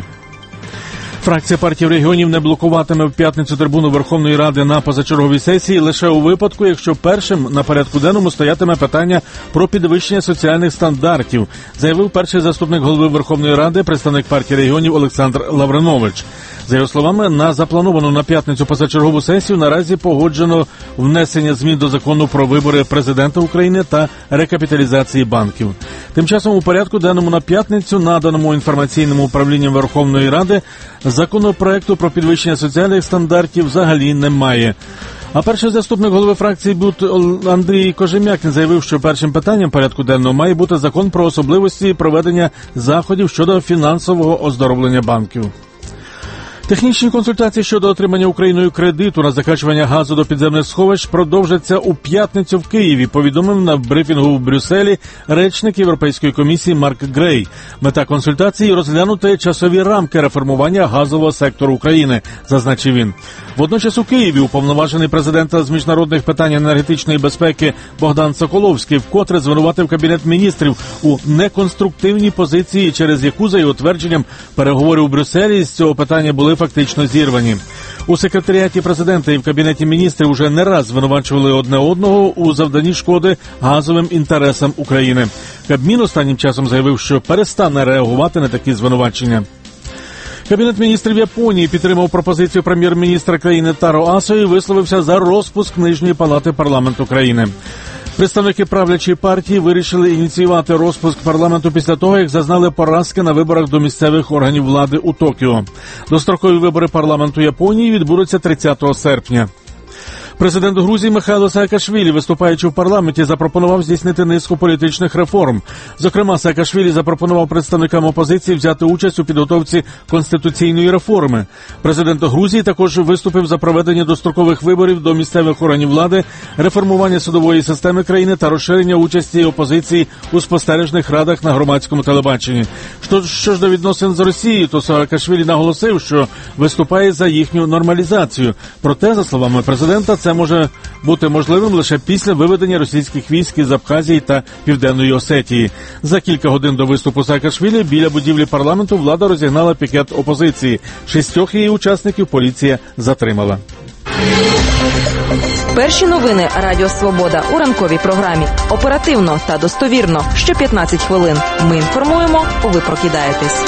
Фракція партії регіонів не блокуватиме в п'ятницю трибуну Верховної Ради на позачерговій сесії лише у випадку, якщо першим на порядку денному стоятиме питання про підвищення соціальних стандартів, заявив перший заступник голови Верховної Ради, представник партії регіонів Олександр Лавринович. За його словами, на заплановану на п'ятницю позачергову сесію наразі погоджено внесення змін до закону про вибори президента України та рекапіталізації банків. Тим часом у порядку денному на п'ятницю, наданому інформаційним управлінням Верховної Ради, законопроекту про підвищення соціальних стандартів взагалі немає. А перший заступник голови фракції БЮТ Андрій Кожем'якін заявив, що першим питанням порядку денного має бути закон про особливості проведення заходів щодо фінансового оздоровлення банків. Технічні консультації щодо отримання Україною кредиту на закачування газу до підземних сховищ продовжаться у п'ятницю в Києві, повідомив на брифінгу в Брюсселі речник Європейської комісії Марк Грей. Мета консультації – розглянути часові рамки реформування газового сектору України, зазначив він. Водночас у Києві уповноважений президента з міжнародних питань енергетичної безпеки Богдан Соколовський вкотре звинуватив Кабінет міністрів у неконструктивній позиції, через яку, за його твердженням, переговори у Брюсселі з цього питання були фактично зірвані. У секретаріаті президента і в Кабінеті міністрів уже не раз звинувачували одне одного у завданні шкоди газовим інтересам України. Кабмін останнім часом заявив, що перестане реагувати на такі звинувачення. Кабінет міністрів Японії підтримав пропозицію прем'єр-міністра країни Таро Асо і висловився за розпуск Нижньої палати парламенту країни. Представники правлячої партії вирішили ініціювати розпуск парламенту після того, як зазнали поразки на виборах до місцевих органів влади у Токіо. Дострокові вибори парламенту Японії відбудуться тридцятого серпня. Президент Грузії Михайло Саакашвілі, виступаючи в парламенті, запропонував здійснити низку політичних реформ. Зокрема, Саакашвілі запропонував представникам опозиції взяти участь у підготовці конституційної реформи. Президент Грузії також виступив за проведення дострокових виборів до місцевих органів влади, реформування судової системи країни та розширення участі опозиції у спостережних радах на громадському телебаченні. Що, що ж до відносин з Росією, то Саакашвілі наголосив, що виступає за їхню нормалізацію. Проте, за словами президента, це може бути можливим лише після виведення російських військ із Абхазії та Південної Осетії. За кілька годин до виступу Саакашвілі біля будівлі парламенту влада розігнала пікет опозиції. Шістьох її учасників поліція затримала.
Перші новини Радіо Свобода у ранковій програмі. Оперативно та достовірно. Що п'ятнадцять хвилин. Ми інформуємо, ви прокидаєтесь.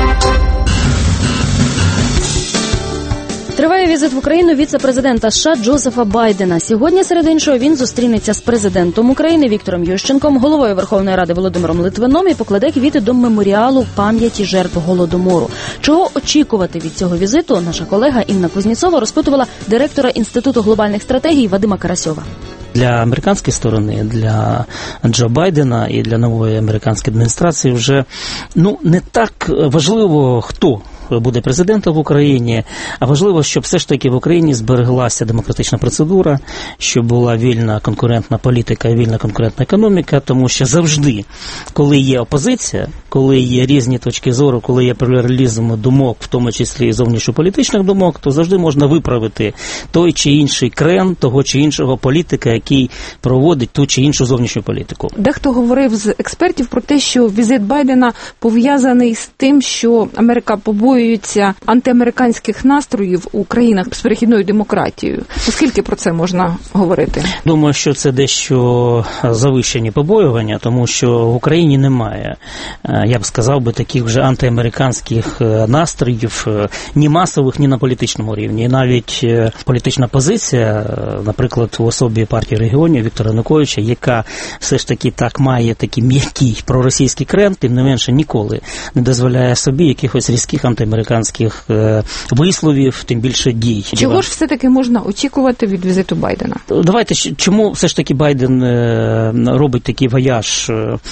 Триває візит в Україну віце-президента США Джозефа Байдена. Сьогодні, серед іншого, він зустрінеться з президентом України Віктором Ющенком, головою Верховної Ради Володимиром Литвином і покладе квіти до меморіалу пам'яті жертв Голодомору. Чого очікувати від цього візиту, наша колега Інна Кузнєцова розпитувала директора Інституту глобальних стратегій Вадима Карасьова.
Для американської сторони, для Джо Байдена і для нової американської адміністрації вже ну не так важливо, хто буде президентом в Україні, а важливо, щоб все ж таки в Україні збереглася демократична процедура, щоб була вільна конкурентна політика і вільна конкурентна економіка, тому що завжди, коли є опозиція, коли є різні точки зору, коли є плюралізм думок, в тому числі і зовнішньополітичних думок, то завжди можна виправити той чи інший крен того чи іншого політика, який проводить ту чи іншу зовнішню політику.
Дехто говорив з експертів про те, що візит Байдена пов'язаний з тим, що Америка побоюється антиамериканських настроїв у країнах з перехідною демократією. Оскільки про це можна говорити?
Думаю, що це дещо завищені побоювання, тому що в Україні немає, я б сказав би, таких вже антиамериканських настроїв, ні масових, ні на політичному рівні. І навіть політична позиція, наприклад, у особі партії регіонів Віктора Януковича, яка все ж таки так має такий м'який проросійський крен, тим не менше ніколи не дозволяє собі якихось різких антиамериканських висловів, тим більше дій.
Чого ж все-таки можна очікувати від візиту Байдена?
Давайте, чому все ж таки Байден робить такий вояж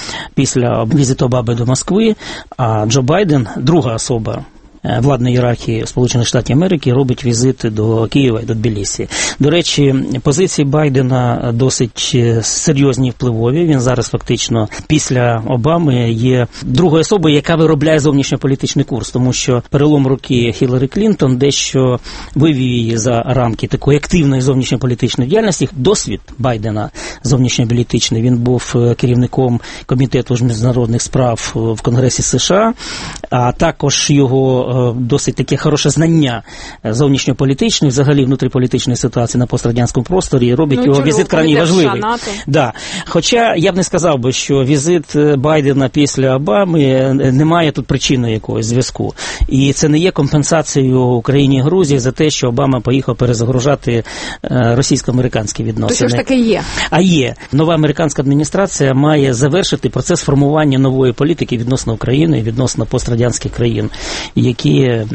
після візиту Обами до Москви, а Джо Байден, друга особа владної ієрархії Сполучених Штатів Америки, робить візити до Києва і до Тбілісі. До речі, позиції Байдена досить серйозні і впливові. Він зараз фактично після Обами є другою особою, яка виробляє зовнішньополітичний курс, тому що перелом руки Хіларі Клінтон дещо вивів її за рамки такої активної зовнішньополітичної діяльності. Досвід Байдена зовнішньополітичний, він був керівником комітету з міжнародних справ в Конгресі США, а також його досить таке хороше знання зовнішньополітичної, взагалі внутріполітичної ситуації на пострадянському просторі, робить ну, його візит крайне важливий. Да. Хоча я б не сказав би, що візит Байдена після Обами не має тут причини якогось зв'язку. І це не є компенсацією Україні і Грузії за те, що Обама поїхав перезагружати російсько-американські відносини.
То що ж таке є?
А є. Нова американська адміністрація має завершити процес формування нової політики відносно України, відносно пострадянських країн, які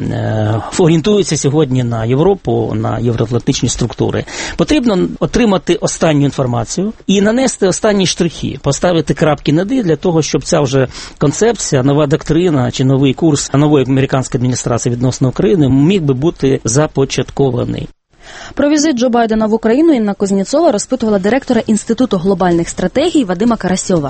е, орієнтуються сьогодні на Європу, на євроатлантичні структури. Потрібно отримати останню інформацію і нанести останні штрихи, поставити крапки над «і» для того, щоб ця вже концепція, нова доктрина чи новий курс нової американської адміністрації відносно України міг би бути започаткований.
Про візит Джо Байдена в Україну Інна Кузнєцова розпитувала директора Інституту глобальних стратегій Вадима Карасьова.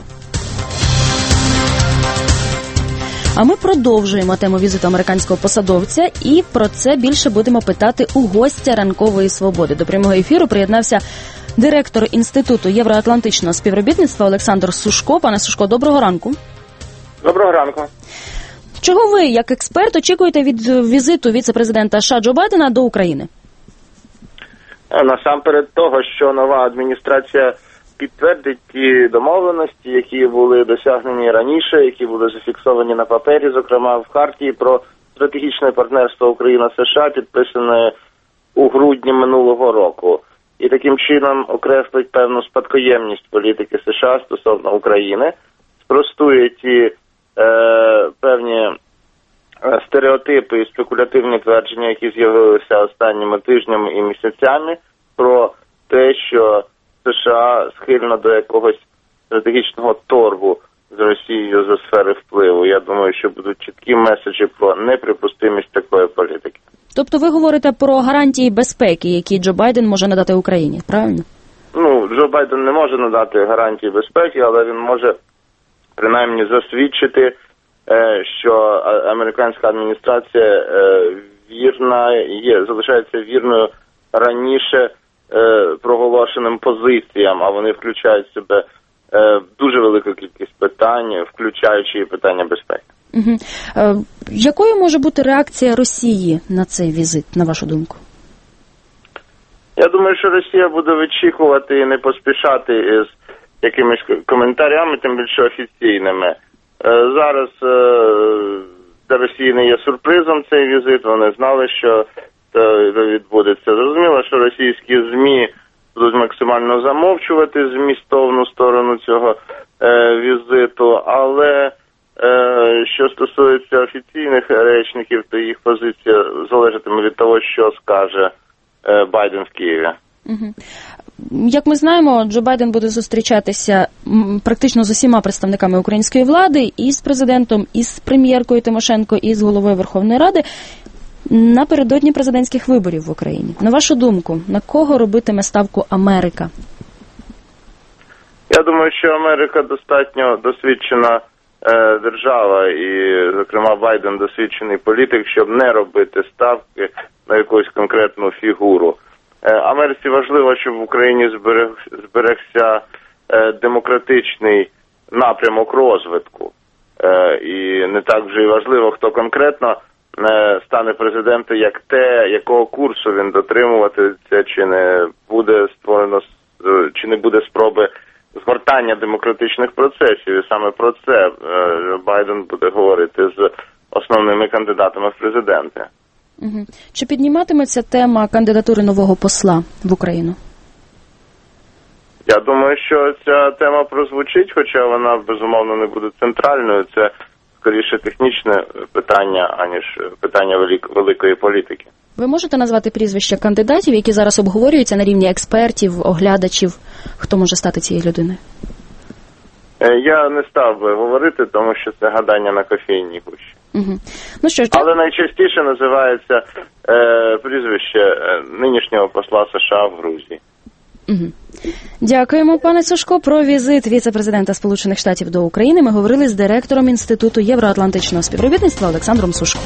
А ми продовжуємо тему візиту американського посадовця, і про це більше будемо питати у гостя ранкової свободи. До прямого ефіру приєднався директор Інституту євроатлантичного співробітництва Олександр Сушко. Пане Сушко, доброго ранку.
Доброго ранку.
Чого ви, як експерт, очікуєте від візиту віце-президента США Джо Байдена до України?
Насамперед того, що нова адміністрація підтвердить ті домовленості, які були досягнені раніше, які були зафіксовані на папері, зокрема в хартії про стратегічне партнерство Україна-США підписане у грудні минулого року. І таким чином окреслить певну спадкоємність політики США стосовно України, спростує ті е, певні стереотипи і спекулятивні твердження, які з'явилися останніми тижнями і місяцями, про те, що США схильно до якогось стратегічного торгу з Росією за сфери впливу. Я думаю, що будуть чіткі меседжі про неприпустимість такої політики.
Тобто ви говорите про гарантії безпеки, які Джо Байден може надати Україні, правильно?
Ну, Джо Байден не може надати гарантії безпеки, але він може принаймні засвідчити, що американська адміністрація вірна, є, залишається вірною раніше проголошеним позиціям, а вони включають в себе дуже велику кількість питань, включаючи і питання безпеки.
Угу. Е, якою може бути реакція Росії на цей візит, на вашу думку?
Я думаю, що Росія буде вичікувати і не поспішати із якимись коментарями, тим більше офіційними. Е, зараз е, для Росії не є сюрпризом цей візит, вони знали, що це відбудеться. Зрозуміло, що російські ЗМІ будуть максимально замовчувати змістовну сторону цього е, візиту, але е, що стосується офіційних речників, то їх позиція залежатиме від того, що скаже е, Байден в Києві.
Угу. Як ми знаємо, Джо Байден буде зустрічатися практично з усіма представниками української влади, і з президентом, і з прем'єркою Тимошенко, і з головою Верховної Ради напередодні президентських виборів в Україні. На вашу думку, на кого робитиме ставку Америка?
Я думаю, що Америка достатньо досвідчена е, держава, і, зокрема, Байден досвідчений політик, щоб не робити ставки на якусь конкретну фігуру. Е, Америці важливо, щоб в Україні зберег, зберегся е, демократичний напрямок розвитку. Е, і не так вже й важливо, хто конкретно стане президентом, як те, якого курсу він дотримуватися, чи не буде створено, чи не буде спроби згортання демократичних процесів. І саме про це Байден буде говорити з основними кандидатами в президенти.
Угу. Чи підніматиметься тема кандидатури нового посла в Україну?
Я думаю, що ця тема прозвучить, хоча вона, безумовно, не буде центральною. Це скоріше технічне питання, аніж питання велик, великої політики.
Ви можете назвати прізвища кандидатів, які зараз обговорюються на рівні експертів, оглядачів? Хто може стати цією людиною?
Я не став би говорити, тому що це гадання на кофейній гущі.
Угу. Ну що ж,
але найчастіше називається е, прізвище е, нинішнього посла США в Грузії.
Угу. Дякуємо, пане Сушко. Про візит віце-президента Сполучених Штатів до України ми говорили з директором Інституту євроатлантичного співробітництва Олександром Сушком.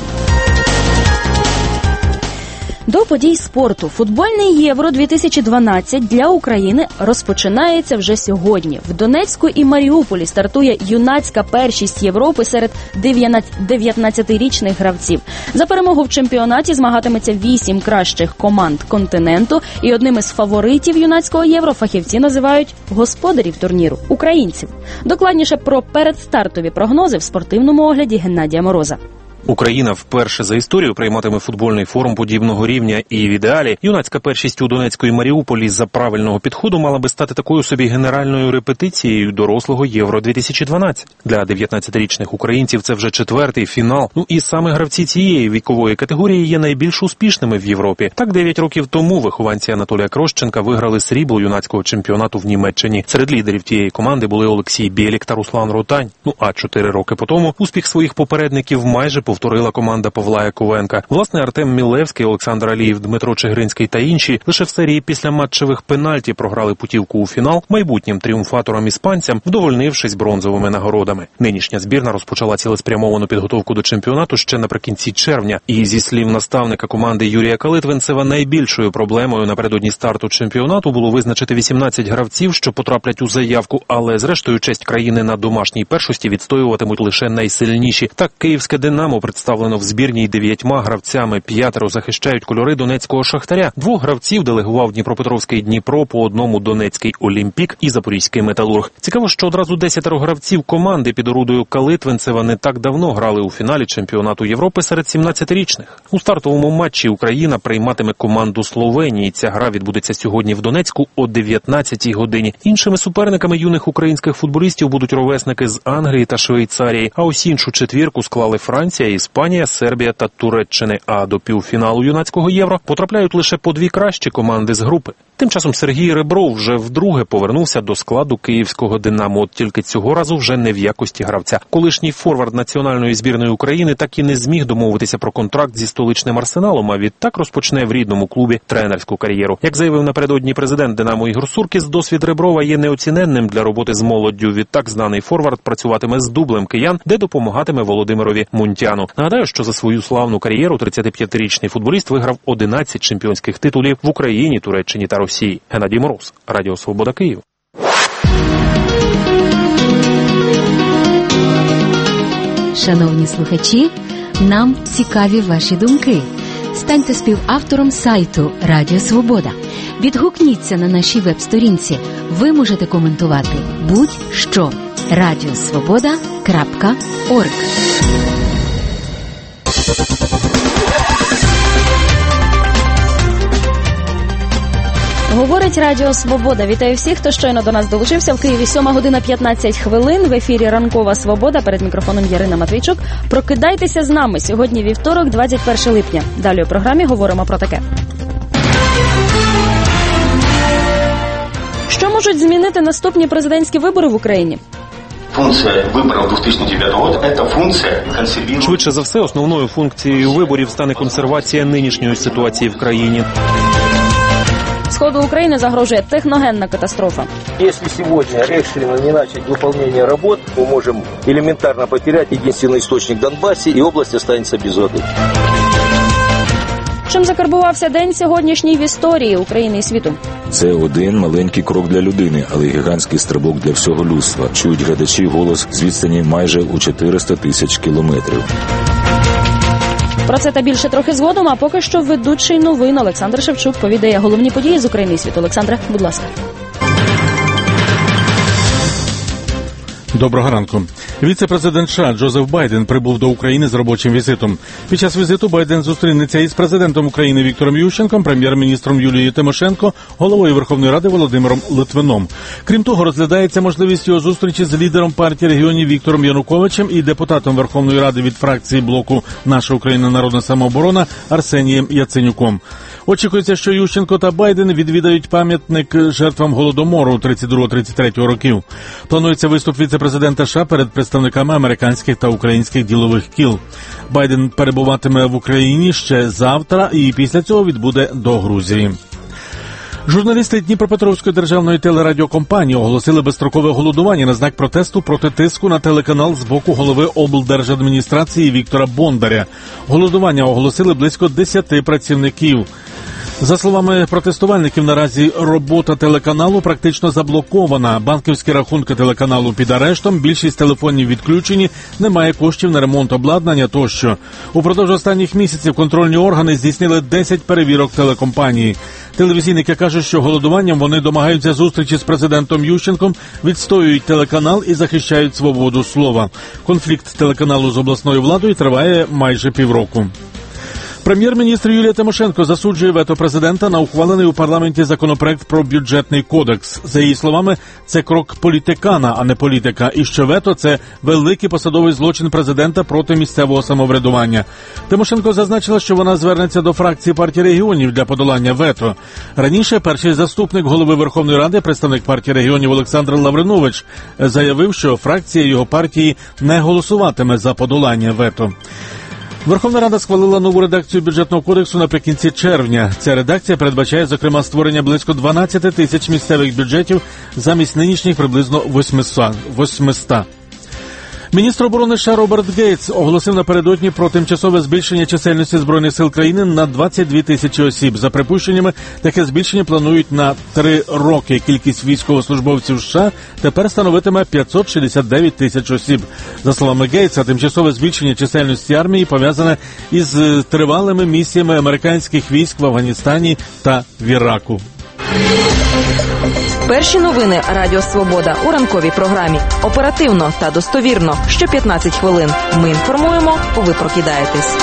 До подій спорту. Футбольний Євро-дві тисячі дванадцять для України розпочинається вже сьогодні. В Донецьку і Маріуполі стартує юнацька першість Європи серед дев'ятнадцятирічних гравців. За перемогу в чемпіонаті змагатиметься вісім кращих команд континенту, і одним із фаворитів юнацького Євро фахівці називають господарів турніру – українців. Докладніше про передстартові прогнози в спортивному огляді Геннадія Мороза.
Україна вперше за історію прийматиме футбольний форум подібного рівня, і в ідеалі юнацька першість у Донецьку і Маріуполі за правильного підходу мала би стати такою собі генеральною репетицією дорослого Євро-дві тисячі дванадцять. Для дев'ятнадцятирічних українців це вже четвертий фінал. Ну і саме гравці цієї вікової категорії є найбільш успішними в Європі. Так, дев'ять років тому вихованці Анатолія Крощенка виграли срібло юнацького чемпіонату в Німеччині. Серед лідерів тієї команди були Олексій Бєлік та Руслан Ротань. Ну а чотири роки по тому успіх своїх попередників майже повторила команда Павла Яковенка. Власне, Артем Мілевський, Олександр Алієв, Дмитро Чигиринський та інші лише в серії після матчевих пенальті програли путівку у фінал майбутнім тріумфаторам-іспанцям, вдовольнившись бронзовими нагородами. Нинішня збірна розпочала цілеспрямовану підготовку до чемпіонату ще наприкінці червня. І, зі слів наставника команди Юрія Калитвинцева, найбільшою проблемою напередодні старту чемпіонату було визначити вісімнадцять гравців, що потраплять у заявку, але зрештою честь країни на домашній першості відстоюватимуть лише найсильніші. Так, київське «Динамо» представлено в збірній дев'ятьма гравцями. П'ятеро захищають кольори донецького «Шахтаря». Двох гравців делегував Дніпропетровський «Дніпро», по одному Донецький «Олімпік» і Запорізький «Металург». Цікаво, що одразу десятеро гравців команди під орудою Калитвинцева не так давно грали у фіналі чемпіонату Європи серед сімнадцятирічних. У стартовому матчі Україна прийматиме команду Словенії. Ця гра відбудеться сьогодні в Донецьку о дев'ятнадцятій годині. Іншими суперниками юних українських футболістів будуть ровесники з Англії та Швейцарії. А ось іншу четвірку склали Франція, Іспанія, Сербія та Туреччини. А до півфіналу юнацького Євро потрапляють лише по дві кращі команди з групи. Тим часом Сергій Ребров вже вдруге повернувся до складу київського «Динамо». От тільки цього разу вже не в якості гравця. Колишній форвард національної збірної України так і не зміг домовитися про контракт зі столичним «Арсеналом», а відтак розпочне в рідному клубі тренерську кар'єру. Як заявив напередодні президент «Динамо» Ігор Суркіс, досвід Реброва є неоціненним для роботи з молоддю. Відтак знаний форвард працюватиме з дублем киян, де допомагатиме Володимирові Мунтяну. Нагадаю, що за свою славну кар'єру тридцятип'ятирічний футболіст виграв одинадцять чемпіонських титулів в Україні, Туреччині та Росії. Геннадій Мороз, Радіо Свобода, Київ.
Шановні слухачі, нам цікаві ваші думки. Станьте співавтором сайту Радіо Свобода. Відгукніться на нашій веб-сторінці. Ви можете коментувати будь-що. радіосвобода крапка орг.
Говорить Радіо Свобода. Вітаю всіх, хто щойно до нас долучився. В Києві сьома година п'ятнадцять хвилин. В ефірі «Ранкова Свобода». Перед мікрофоном Ярина Матвійчук. Прокидайтеся з нами. Сьогодні вівторок, двадцять перше липня. Далі у програмі говоримо про таке. Що можуть змінити наступні президентські вибори в Україні?
Функція виборів дві тисячі дев'ятого року – це функція консервування.
Швидше за все, основною функцією виборів стане консервація нинішньої ситуації в країні.
Сходу України загрожує техногенна катастрофа.
Если сегодня экстренно не начать выполнение работ, мы можем элементарно потерять единственный источник в Донбассе, и область останется без воды.
Чим закарбувався день сьогоднішній в історії України і світу?
Це один маленький крок для людини, але гігантський стрибок для всього людства. Чують глядачі голос з відстані майже у чотириста тисяч кілометрів.
Про це та більше трохи згодом, а поки що ведучий новин Олександр Шевчук повідає головні події з України і світу. Олександре, будь ласка.
Доброго ранку. Віце-президент США Джозеф Байден прибув до України з робочим візитом. Під час візиту Байден зустрінеться із президентом України Віктором Ющенком, прем'єр-міністром Юлією Тимошенко, головою Верховної Ради Володимиром Литвином. Крім того, розглядається можливість його зустрічі з лідером партії регіонів Віктором Януковичем і депутатом Верховної Ради від фракції блоку «Наша Україна. Народна самооборона» Арсенієм Яценюком. Очікується, що Ющенко та Байден відвідають пам'ятник жертвам Голодомору тридцять другого - тридцять третього років. Планується виступ віце-президента США перед представниками американських та українських ділових кіл. Байден перебуватиме в Україні ще завтра і після цього відбуде до Грузії. Журналісти Дніпропетровської державної телерадіокомпанії оголосили безстрокове голодування на знак протесту проти тиску на телеканал з боку голови облдержадміністрації Віктора Бондаря. Голодування оголосили близько десяти працівників. За словами протестувальників, наразі робота телеканалу практично заблокована. Банківські рахунки телеканалу під арештом, більшість телефонів відключені, немає коштів на ремонт обладнання тощо. Упродовж останніх місяців контрольні органи здійснили десять перевірок телекомпанії. Телевізійники кажуть, що голодуванням вони домагаються зустрічі з президентом Ющенком, відстоюють телеканал і захищають свободу слова. Конфлікт телеканалу з обласною владою триває майже півроку. Прем'єр-міністр Юлія Тимошенко засуджує вето президента на ухвалений у парламенті законопроект про бюджетний кодекс. За її словами, це крок політикана, а не політика, і що вето – це великий посадовий злочин президента проти місцевого самоврядування. Тимошенко зазначила, що вона звернеться до фракції партії регіонів для подолання вето. Раніше перший заступник голови Верховної Ради, представник партії регіонів Олександр Лавринович, заявив, що фракція його партії не голосуватиме за подолання вето. Верховна Рада схвалила нову редакцію бюджетного кодексу наприкінці червня. Ця редакція передбачає, зокрема, створення близько дванадцять тисяч місцевих бюджетів замість нинішніх приблизно восьмисот. Міністр оборони США Роберт Гейтс оголосив напередодні про тимчасове збільшення чисельності Збройних сил країни на двадцять дві тисячі осіб. За припущеннями, таке збільшення планують на три роки. Кількість військовослужбовців США тепер становитиме п'ятсот шістдесят дев'ять тисяч осіб. За словами Гейтса, тимчасове збільшення чисельності армії пов'язане із тривалими місіями американських військ в Афганістані та в Іраку.
Перші новини Радіо Свобода у ранковій програмі. Оперативно та достовірно. Що п'ятнадцять хвилин. Ми інформуємо, ви прокидаєтесь.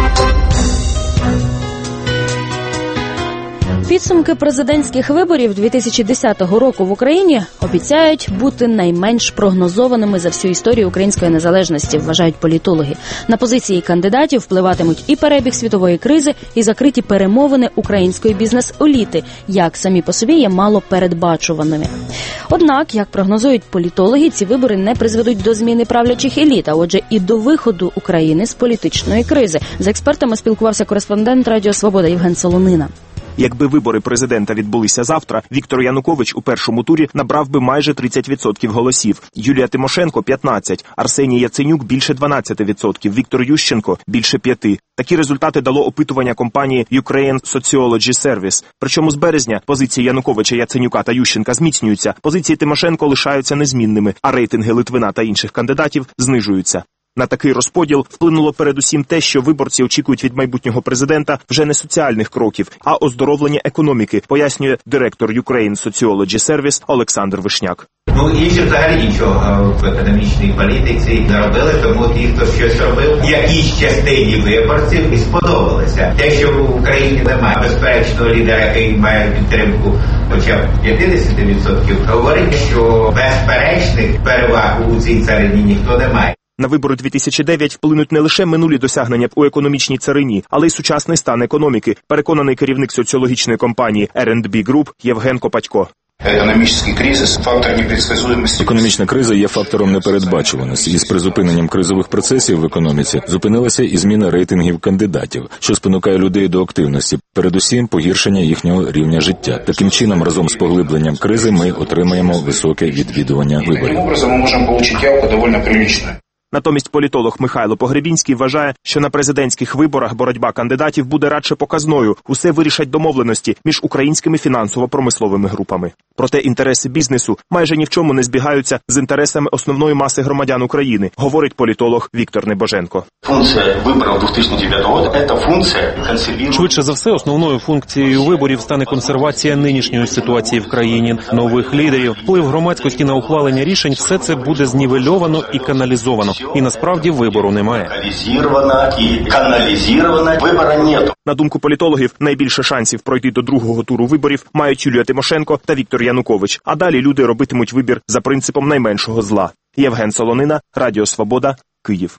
Підсумки президентських виборів дві тисячі десятого року в Україні обіцяють бути найменш прогнозованими за всю історію української незалежності, вважають політологи. На позиції кандидатів впливатимуть і перебіг світової кризи, і закриті перемовини української бізнес-еліти, як самі по собі є мало передбачуваними. Однак, як прогнозують політологи, ці вибори не призведуть до зміни правлячих еліт, а отже і до виходу України з політичної кризи. З експертами спілкувався кореспондент Радіо Свобода Євген Солонина.
Якби вибори президента відбулися завтра, Віктор Янукович у першому турі набрав би майже тридцять відсотків голосів, Юлія Тимошенко – п'ятнадцять, Арсеній Яценюк – більше дванадцять відсотків, Віктор Ющенко – більше п'ять. Такі результати дало опитування компанії Ukraine Sociology Service. Причому з березня позиції Януковича, Яценюка та Ющенка зміцнюються, позиції Тимошенко лишаються незмінними, а рейтинги Литвина та інших кандидатів знижуються. На такий розподіл вплинуло передусім те, що виборці очікують від майбутнього президента вже не соціальних кроків, а оздоровлення економіки, пояснює директор Ukraine Sociology Service Олександр Вишняк.
Ну, інші взагалі нічого в економічній політиці не робили, тому ті, хто щось робив, якійсь частині виборців і сподобалося. Те, що в Україні немає безперечного лідера, який має підтримку хоча б п'ятдесят відсотків, говорить, що безперечних переваг у цій царині ніхто не має.
На вибори дві тисячі дев'ять вплинуть не лише минулі досягнення у економічній царині, але й сучасний стан економіки, переконаний керівник соціологічної компанії ар енд бі Group Євген Копатько.
Економічний кризис – фактор непредсказуємості.
Економічна криза є фактором непередбачуваності. Із призупиненням кризових процесів в економіці зупинилася і зміна рейтингів кандидатів, що спонукає людей до активності, передусім погіршення їхнього рівня життя. Таким чином, разом з поглибленням кризи ми отримаємо високе відвідування виборів.
Таким образом ми можемо отримати явку доволі приличну.
Натомість політолог Михайло Погребінський вважає, що на президентських виборах боротьба кандидатів буде радше показною. Усе вирішать домовленості між українськими фінансово-промисловими групами. Проте інтереси бізнесу майже ні в чому не збігаються з інтересами основної маси громадян України, говорить політолог Віктор Небоженко.
Функція виборів дві тисячі дев'ятого року – це функція консервування.
Швидше за все, основною функцією виборів стане консервація нинішньої ситуації в країні, нових лідерів, вплив громадськості на ухвалення рішень – все це буде знівельовано і каналізовано. І насправді вибору немає.
Каналізована і каналізована, вибору нету.
На думку політологів, найбільше шансів пройти до другого туру виборів мають Юлія Тимошенко та Віктор Янукович. А далі люди робитимуть вибір за принципом найменшого зла. Євген Солонина, Радіо Свобода, Київ.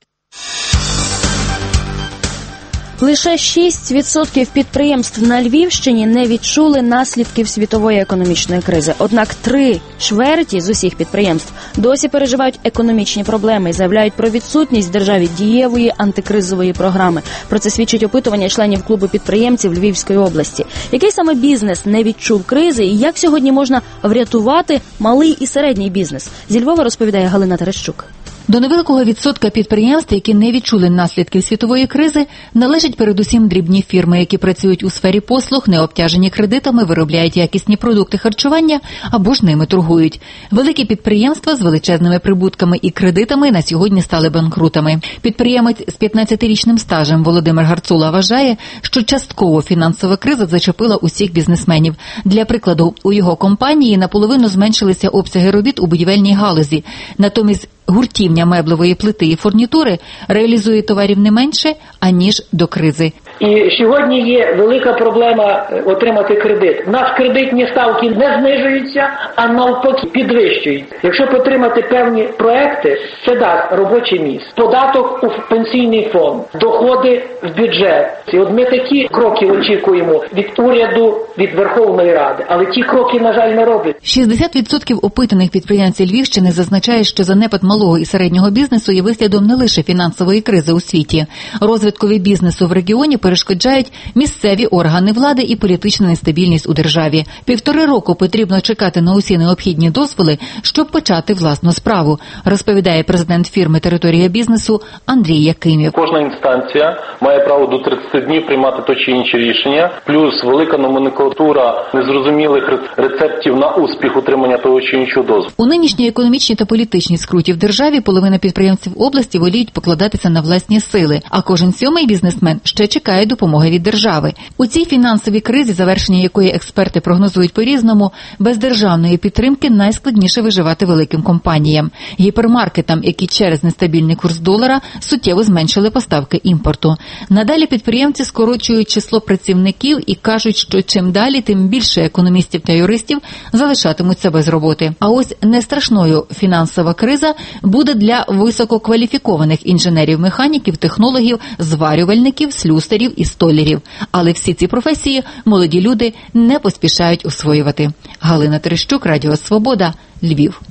Лише шість відсотків підприємств на Львівщині не відчули наслідків світової економічної кризи. Однак три чверті з усіх підприємств досі переживають економічні проблеми і заявляють про відсутність в державі дієвої антикризової програми. Про це свідчить опитування членів клубу підприємців Львівської області. Який саме бізнес не відчув кризи і як сьогодні можна врятувати малий і середній бізнес? Зі Львова розповідає Галина Терещук.
До невеликого відсотка підприємств, які не відчули наслідків світової кризи, належать передусім дрібні фірми, які працюють у сфері послуг, не обтяжені кредитами, виробляють якісні продукти харчування або ж ними торгують. Великі підприємства з величезними прибутками і кредитами на сьогодні стали банкрутами. Підприємець з п'ятнадцятирічним стажем Володимир Гарцула вважає, що частково фінансова криза зачепила усіх бізнесменів. Для прикладу, у його компанії наполовину зменшилися обсяги робіт у будівельній галузі. Натомість гуртівня меблевої плити і фурнітури реалізує товарів не менше, аніж до кризи.
І сьогодні є велика проблема отримати кредит. У нас кредитні ставки не знижуються, а навпаки підвищуються. Якщо підтримати певні проекти, це дасть робоче місце, податок у пенсійний фонд, доходи в бюджет. І от ми такі кроки очікуємо від уряду, від Верховної Ради, але ті кроки, на жаль, не роблять.
шістдесят відсотків опитаних підприємців Львівщини зазначають, що занепад малого і середнього бізнесу є виглядом не лише фінансової кризи у світі. Розвиткові бізнесу в регіоні перешкоджають місцеві органи влади і політична нестабільність у державі. Півтори року потрібно чекати на усі необхідні дозволи, щоб почати власну справу, розповідає президент фірми «Територія бізнесу» Андрій Якимів.
Кожна інстанція має право до тридцяти днів приймати то чи інші рішення, плюс велика номенклатура незрозумілих рецептів на успіх утримання того чи іншого дозволу.
У нинішній економічній та політичній скруті в державі половина підприємців області воліють покладатися на власні сили, а кожен сьомий бізнесмен ще чекає допомоги від держави. У цій фінансовій кризі, завершення якої експерти прогнозують по-різному, без державної підтримки найскладніше виживати великим компаніям. Гіпермаркетам, які через нестабільний курс долара суттєво зменшили поставки імпорту. Надалі підприємці скорочують число працівників і кажуть, що чим далі, тим більше економістів та юристів залишатимуться без роботи. А ось не страшною фінансова криза буде для висококваліфікованих інженерів-механіків, технологів, зварювальників, слюсарів і столярів. Але всі ці професії молоді люди не поспішають освоювати. Галина Терещук, Радіо Свобода, Львів.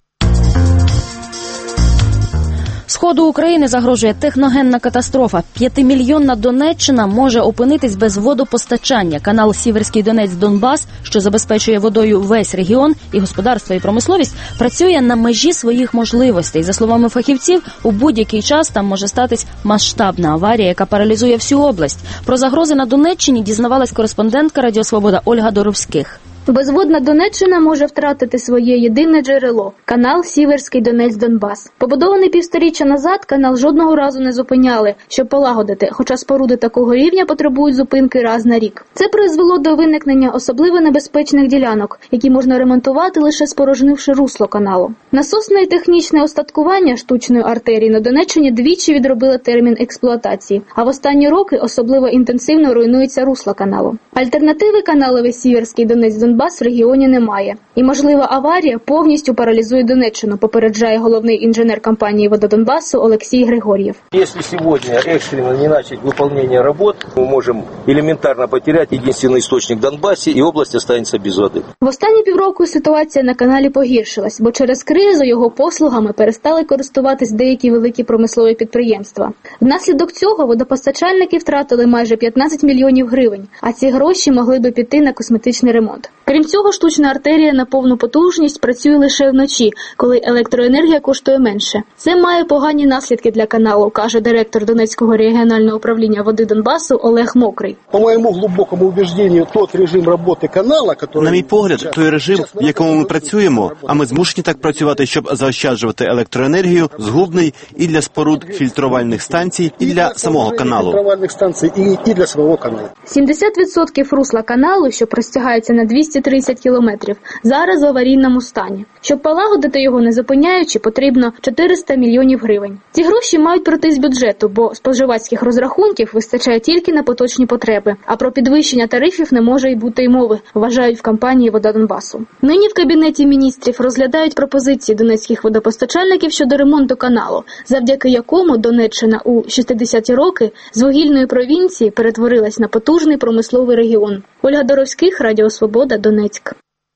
Сходу України загрожує техногенна катастрофа. П'ятимільйонна Донеччина може опинитись без водопостачання. Канал Сіверський Донець-Донбас, що забезпечує водою весь регіон, і господарство, і промисловість, працює на межі своїх можливостей. За словами фахівців, у будь-який час там може статись масштабна аварія, яка паралізує всю область. Про загрози на Донеччині дізнавалась кореспондентка Радіо Свобода Ольга Доровських.
Безводна Донеччина може втратити своє єдине джерело – канал Сіверський Донець-Донбас. Побудований півсторіччя назад, канал жодного разу не зупиняли, щоб полагодити, хоча споруди такого рівня потребують зупинки раз на рік. Це призвело до виникнення особливо небезпечних ділянок, які можна ремонтувати лише спорожнивши русло каналу. Насосне і технічне остаткування штучної артерії на Донеччині двічі відробили термін експлуатації, а в останні роки особливо інтенсивно руйнується русло каналу. Альтернативи каналові Сіверський Донець-Донбас в регіоні немає. І можлива аварія повністю паралізує Донеччину, попереджає головний інженер компанії «Вододонбасу» Олексій Григор'єв.
Якщо сьогодні екстрено не почати виконання робот, ми можемо елементарно потеряти єдиний істочник в Донбасі і область залишиться без води.
В останні півроку ситуація на каналі погіршилась, бо через кризу його послугами перестали користуватись деякі великі промислові підприємства. Внаслідок цього водопостачальники втратили майже п'ятнадцять мільйонів гривень, а ці гроші могли би піти на косметичний ремонт. Крім цього, штучна артерія на повну потужність працює лише вночі, коли електроенергія коштує менше. Це має погані наслідки для каналу, каже директор Донецького регіонального управління води Донбасу Олег Мокрий.
По моєму глибокому убежденню, тот режим роботи каналу, який...
На мій погляд, той режим, в якому ми працюємо, а ми змушені так працювати, щоб заощаджувати електроенергію, згубний і для споруд фільтрувальних станцій, і для самого каналу.
Фільтрувальних станцій і, і для самого каналу.
сімдесят відсотків русла каналу, що простягається на двісті тридцять кілометрів, зараз в аварійному стані. Щоб полагодити його не зупиняючи, потрібно чотириста мільйонів гривень. Ці гроші мають пройти з бюджету, бо споживацьких розрахунків вистачає тільки на поточні потреби, а про підвищення тарифів не може й бути й мови, вважають в компанії «Вода Донбасу». Нині в Кабінеті міністрів розглядають пропозиції донецьких водопостачальників щодо ремонту каналу, завдяки якому Донеччина у шістдесяті роки з вугільної провінції перетворилась на потужний промисловий регіон. Ольга Доровських, Радіо Свобода, Донецьк.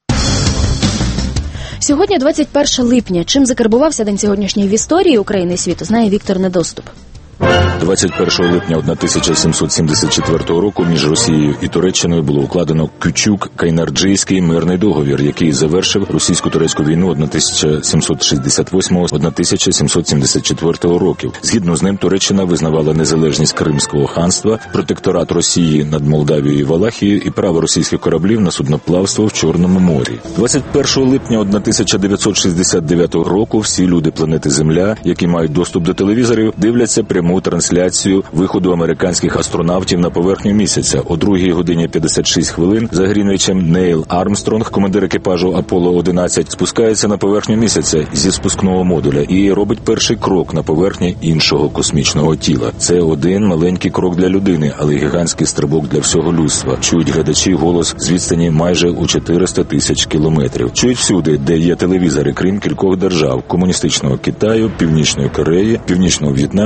Сьогодні двадцять перше липня. Чим закарбувався день сьогоднішній в історії України і світу, знає Віктор Недоступ.
двадцять першого липня тисяча сімсот сімдесят четвертого року між Росією і Туреччиною було укладено Кючук-Кайнарджийський мирний договір, який завершив російсько-турецьку війну тисяча сімсот шістдесят восьмого - тисяча сімсот сімдесят четвертого років. Згідно з ним, Туреччина визнавала незалежність Кримського ханства, протекторат Росії над Молдавією і Валахією і право російських кораблів на судноплавство в Чорному морі. двадцять першого липня тисяча дев'ятсот шістдесят дев'ятого року всі люди планети Земля, які мають доступ до телевізорів, дивляться пряму трансляцію виходу американських астронавтів на поверхню місяця. О другій годині п'ятдесят шість хвилин за Грінвічем Нейл Армстронг, командир екіпажу Аполло одинадцять, спускається на поверхню місяця зі спускного модуля і робить перший крок на поверхні іншого космічного тіла. Це один маленький крок для людини, але гігантський стрибок для всього людства. Чують глядачі голос з відстані майже у чотириста тисяч кілометрів. Чують всюди, де є телевізори, крім кількох держав – комуністичного Китаю, Північної Кореї, Північного В'єтнаму і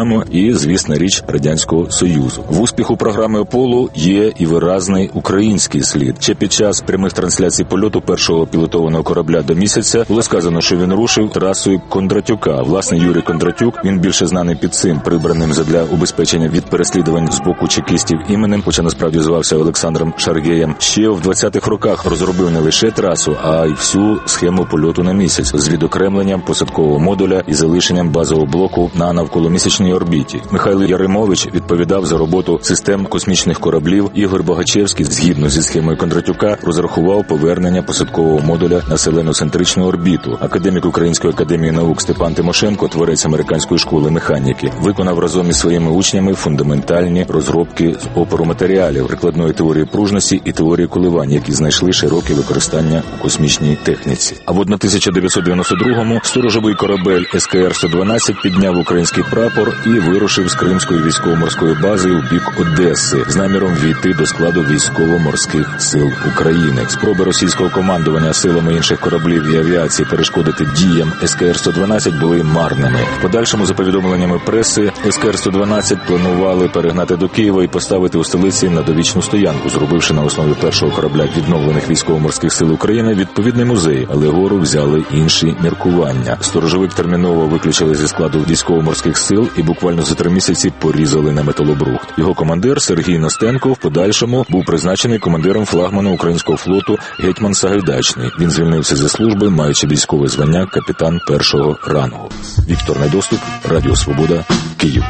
і, звісна річ, Радянського Союзу. В успіху програми «Аполло» є і виразний український слід. Ще під час прямих трансляцій польоту першого пілотованого корабля до місяця було сказано, що він рушив трасою Кондратюка. Власне, Юрій Кондратюк, він більше знаний під цим прибраним задля убезпечення від переслідувань з боку чекістів іменем, хоча насправді звався Олександром Шаргеєм, ще в двадцятих роках розробив не лише трасу, а й всю схему польоту на місяць з відокремленням посадкового модуля і залишенням базового блоку на навколомісячній орбіті. Михайло Яремович відповідав за роботу систем космічних кораблів. Ігор Богачевський, згідно зі схемою Кондратюка, розрахував повернення посадкового модуля на селеноцентричну орбіту. Академік Української академії наук Степан Тимошенко, творець американської школи механіки, виконав разом із своїми учнями фундаментальні розробки з опору матеріалів, прикладної теорії пружності і теорії коливань, які знайшли широке використання у космічній техніці. А в тисяча дев'ятсот дев'яносто другому сторожовий корабель ес ка ер сто дванадцять підняв український прапор і вирушив з Кримської військово-морської бази у бік Одеси з наміром війти до складу військово-морських сил України. Спроби російського командування силами інших кораблів і авіації перешкодити діям ес ка ер сто дванадцять були марними. В подальшому, за повідомленнями преси, ес ка ер сто дванадцять планували перегнати до Києва і поставити у столиці на довічну стоянку, зробивши на основі першого корабля відновлених військово-морських сил України відповідний музей, але гору взяли інші міркування. Сторожовик терміново виключили зі складу військово-морських сил і буквально за три місяці порізали на металобрухт. Його командир Сергій Настенко в подальшому був призначений командиром флагману українського флоту Гетьман Сагайдачний. Він звільнився зі служби, маючи військове звання капітан першого рангу. Віктор Недоступ, Радіо Свобода, Київ.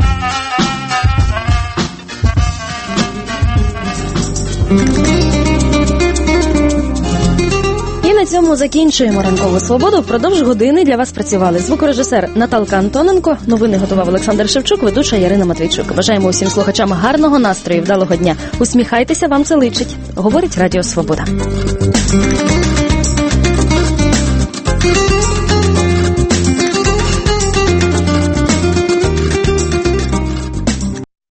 І на цьому закінчуємо ранкову свободу. Впродовж години для вас працювали звукорежисер Наталка Антоненко, новини готував Олександр Шевчук, ведуча Ярина Матвійчук. Бажаємо усім слухачам гарного настрою і вдалого дня. Усміхайтеся, вам це личить. Говорить Радіо Свобода.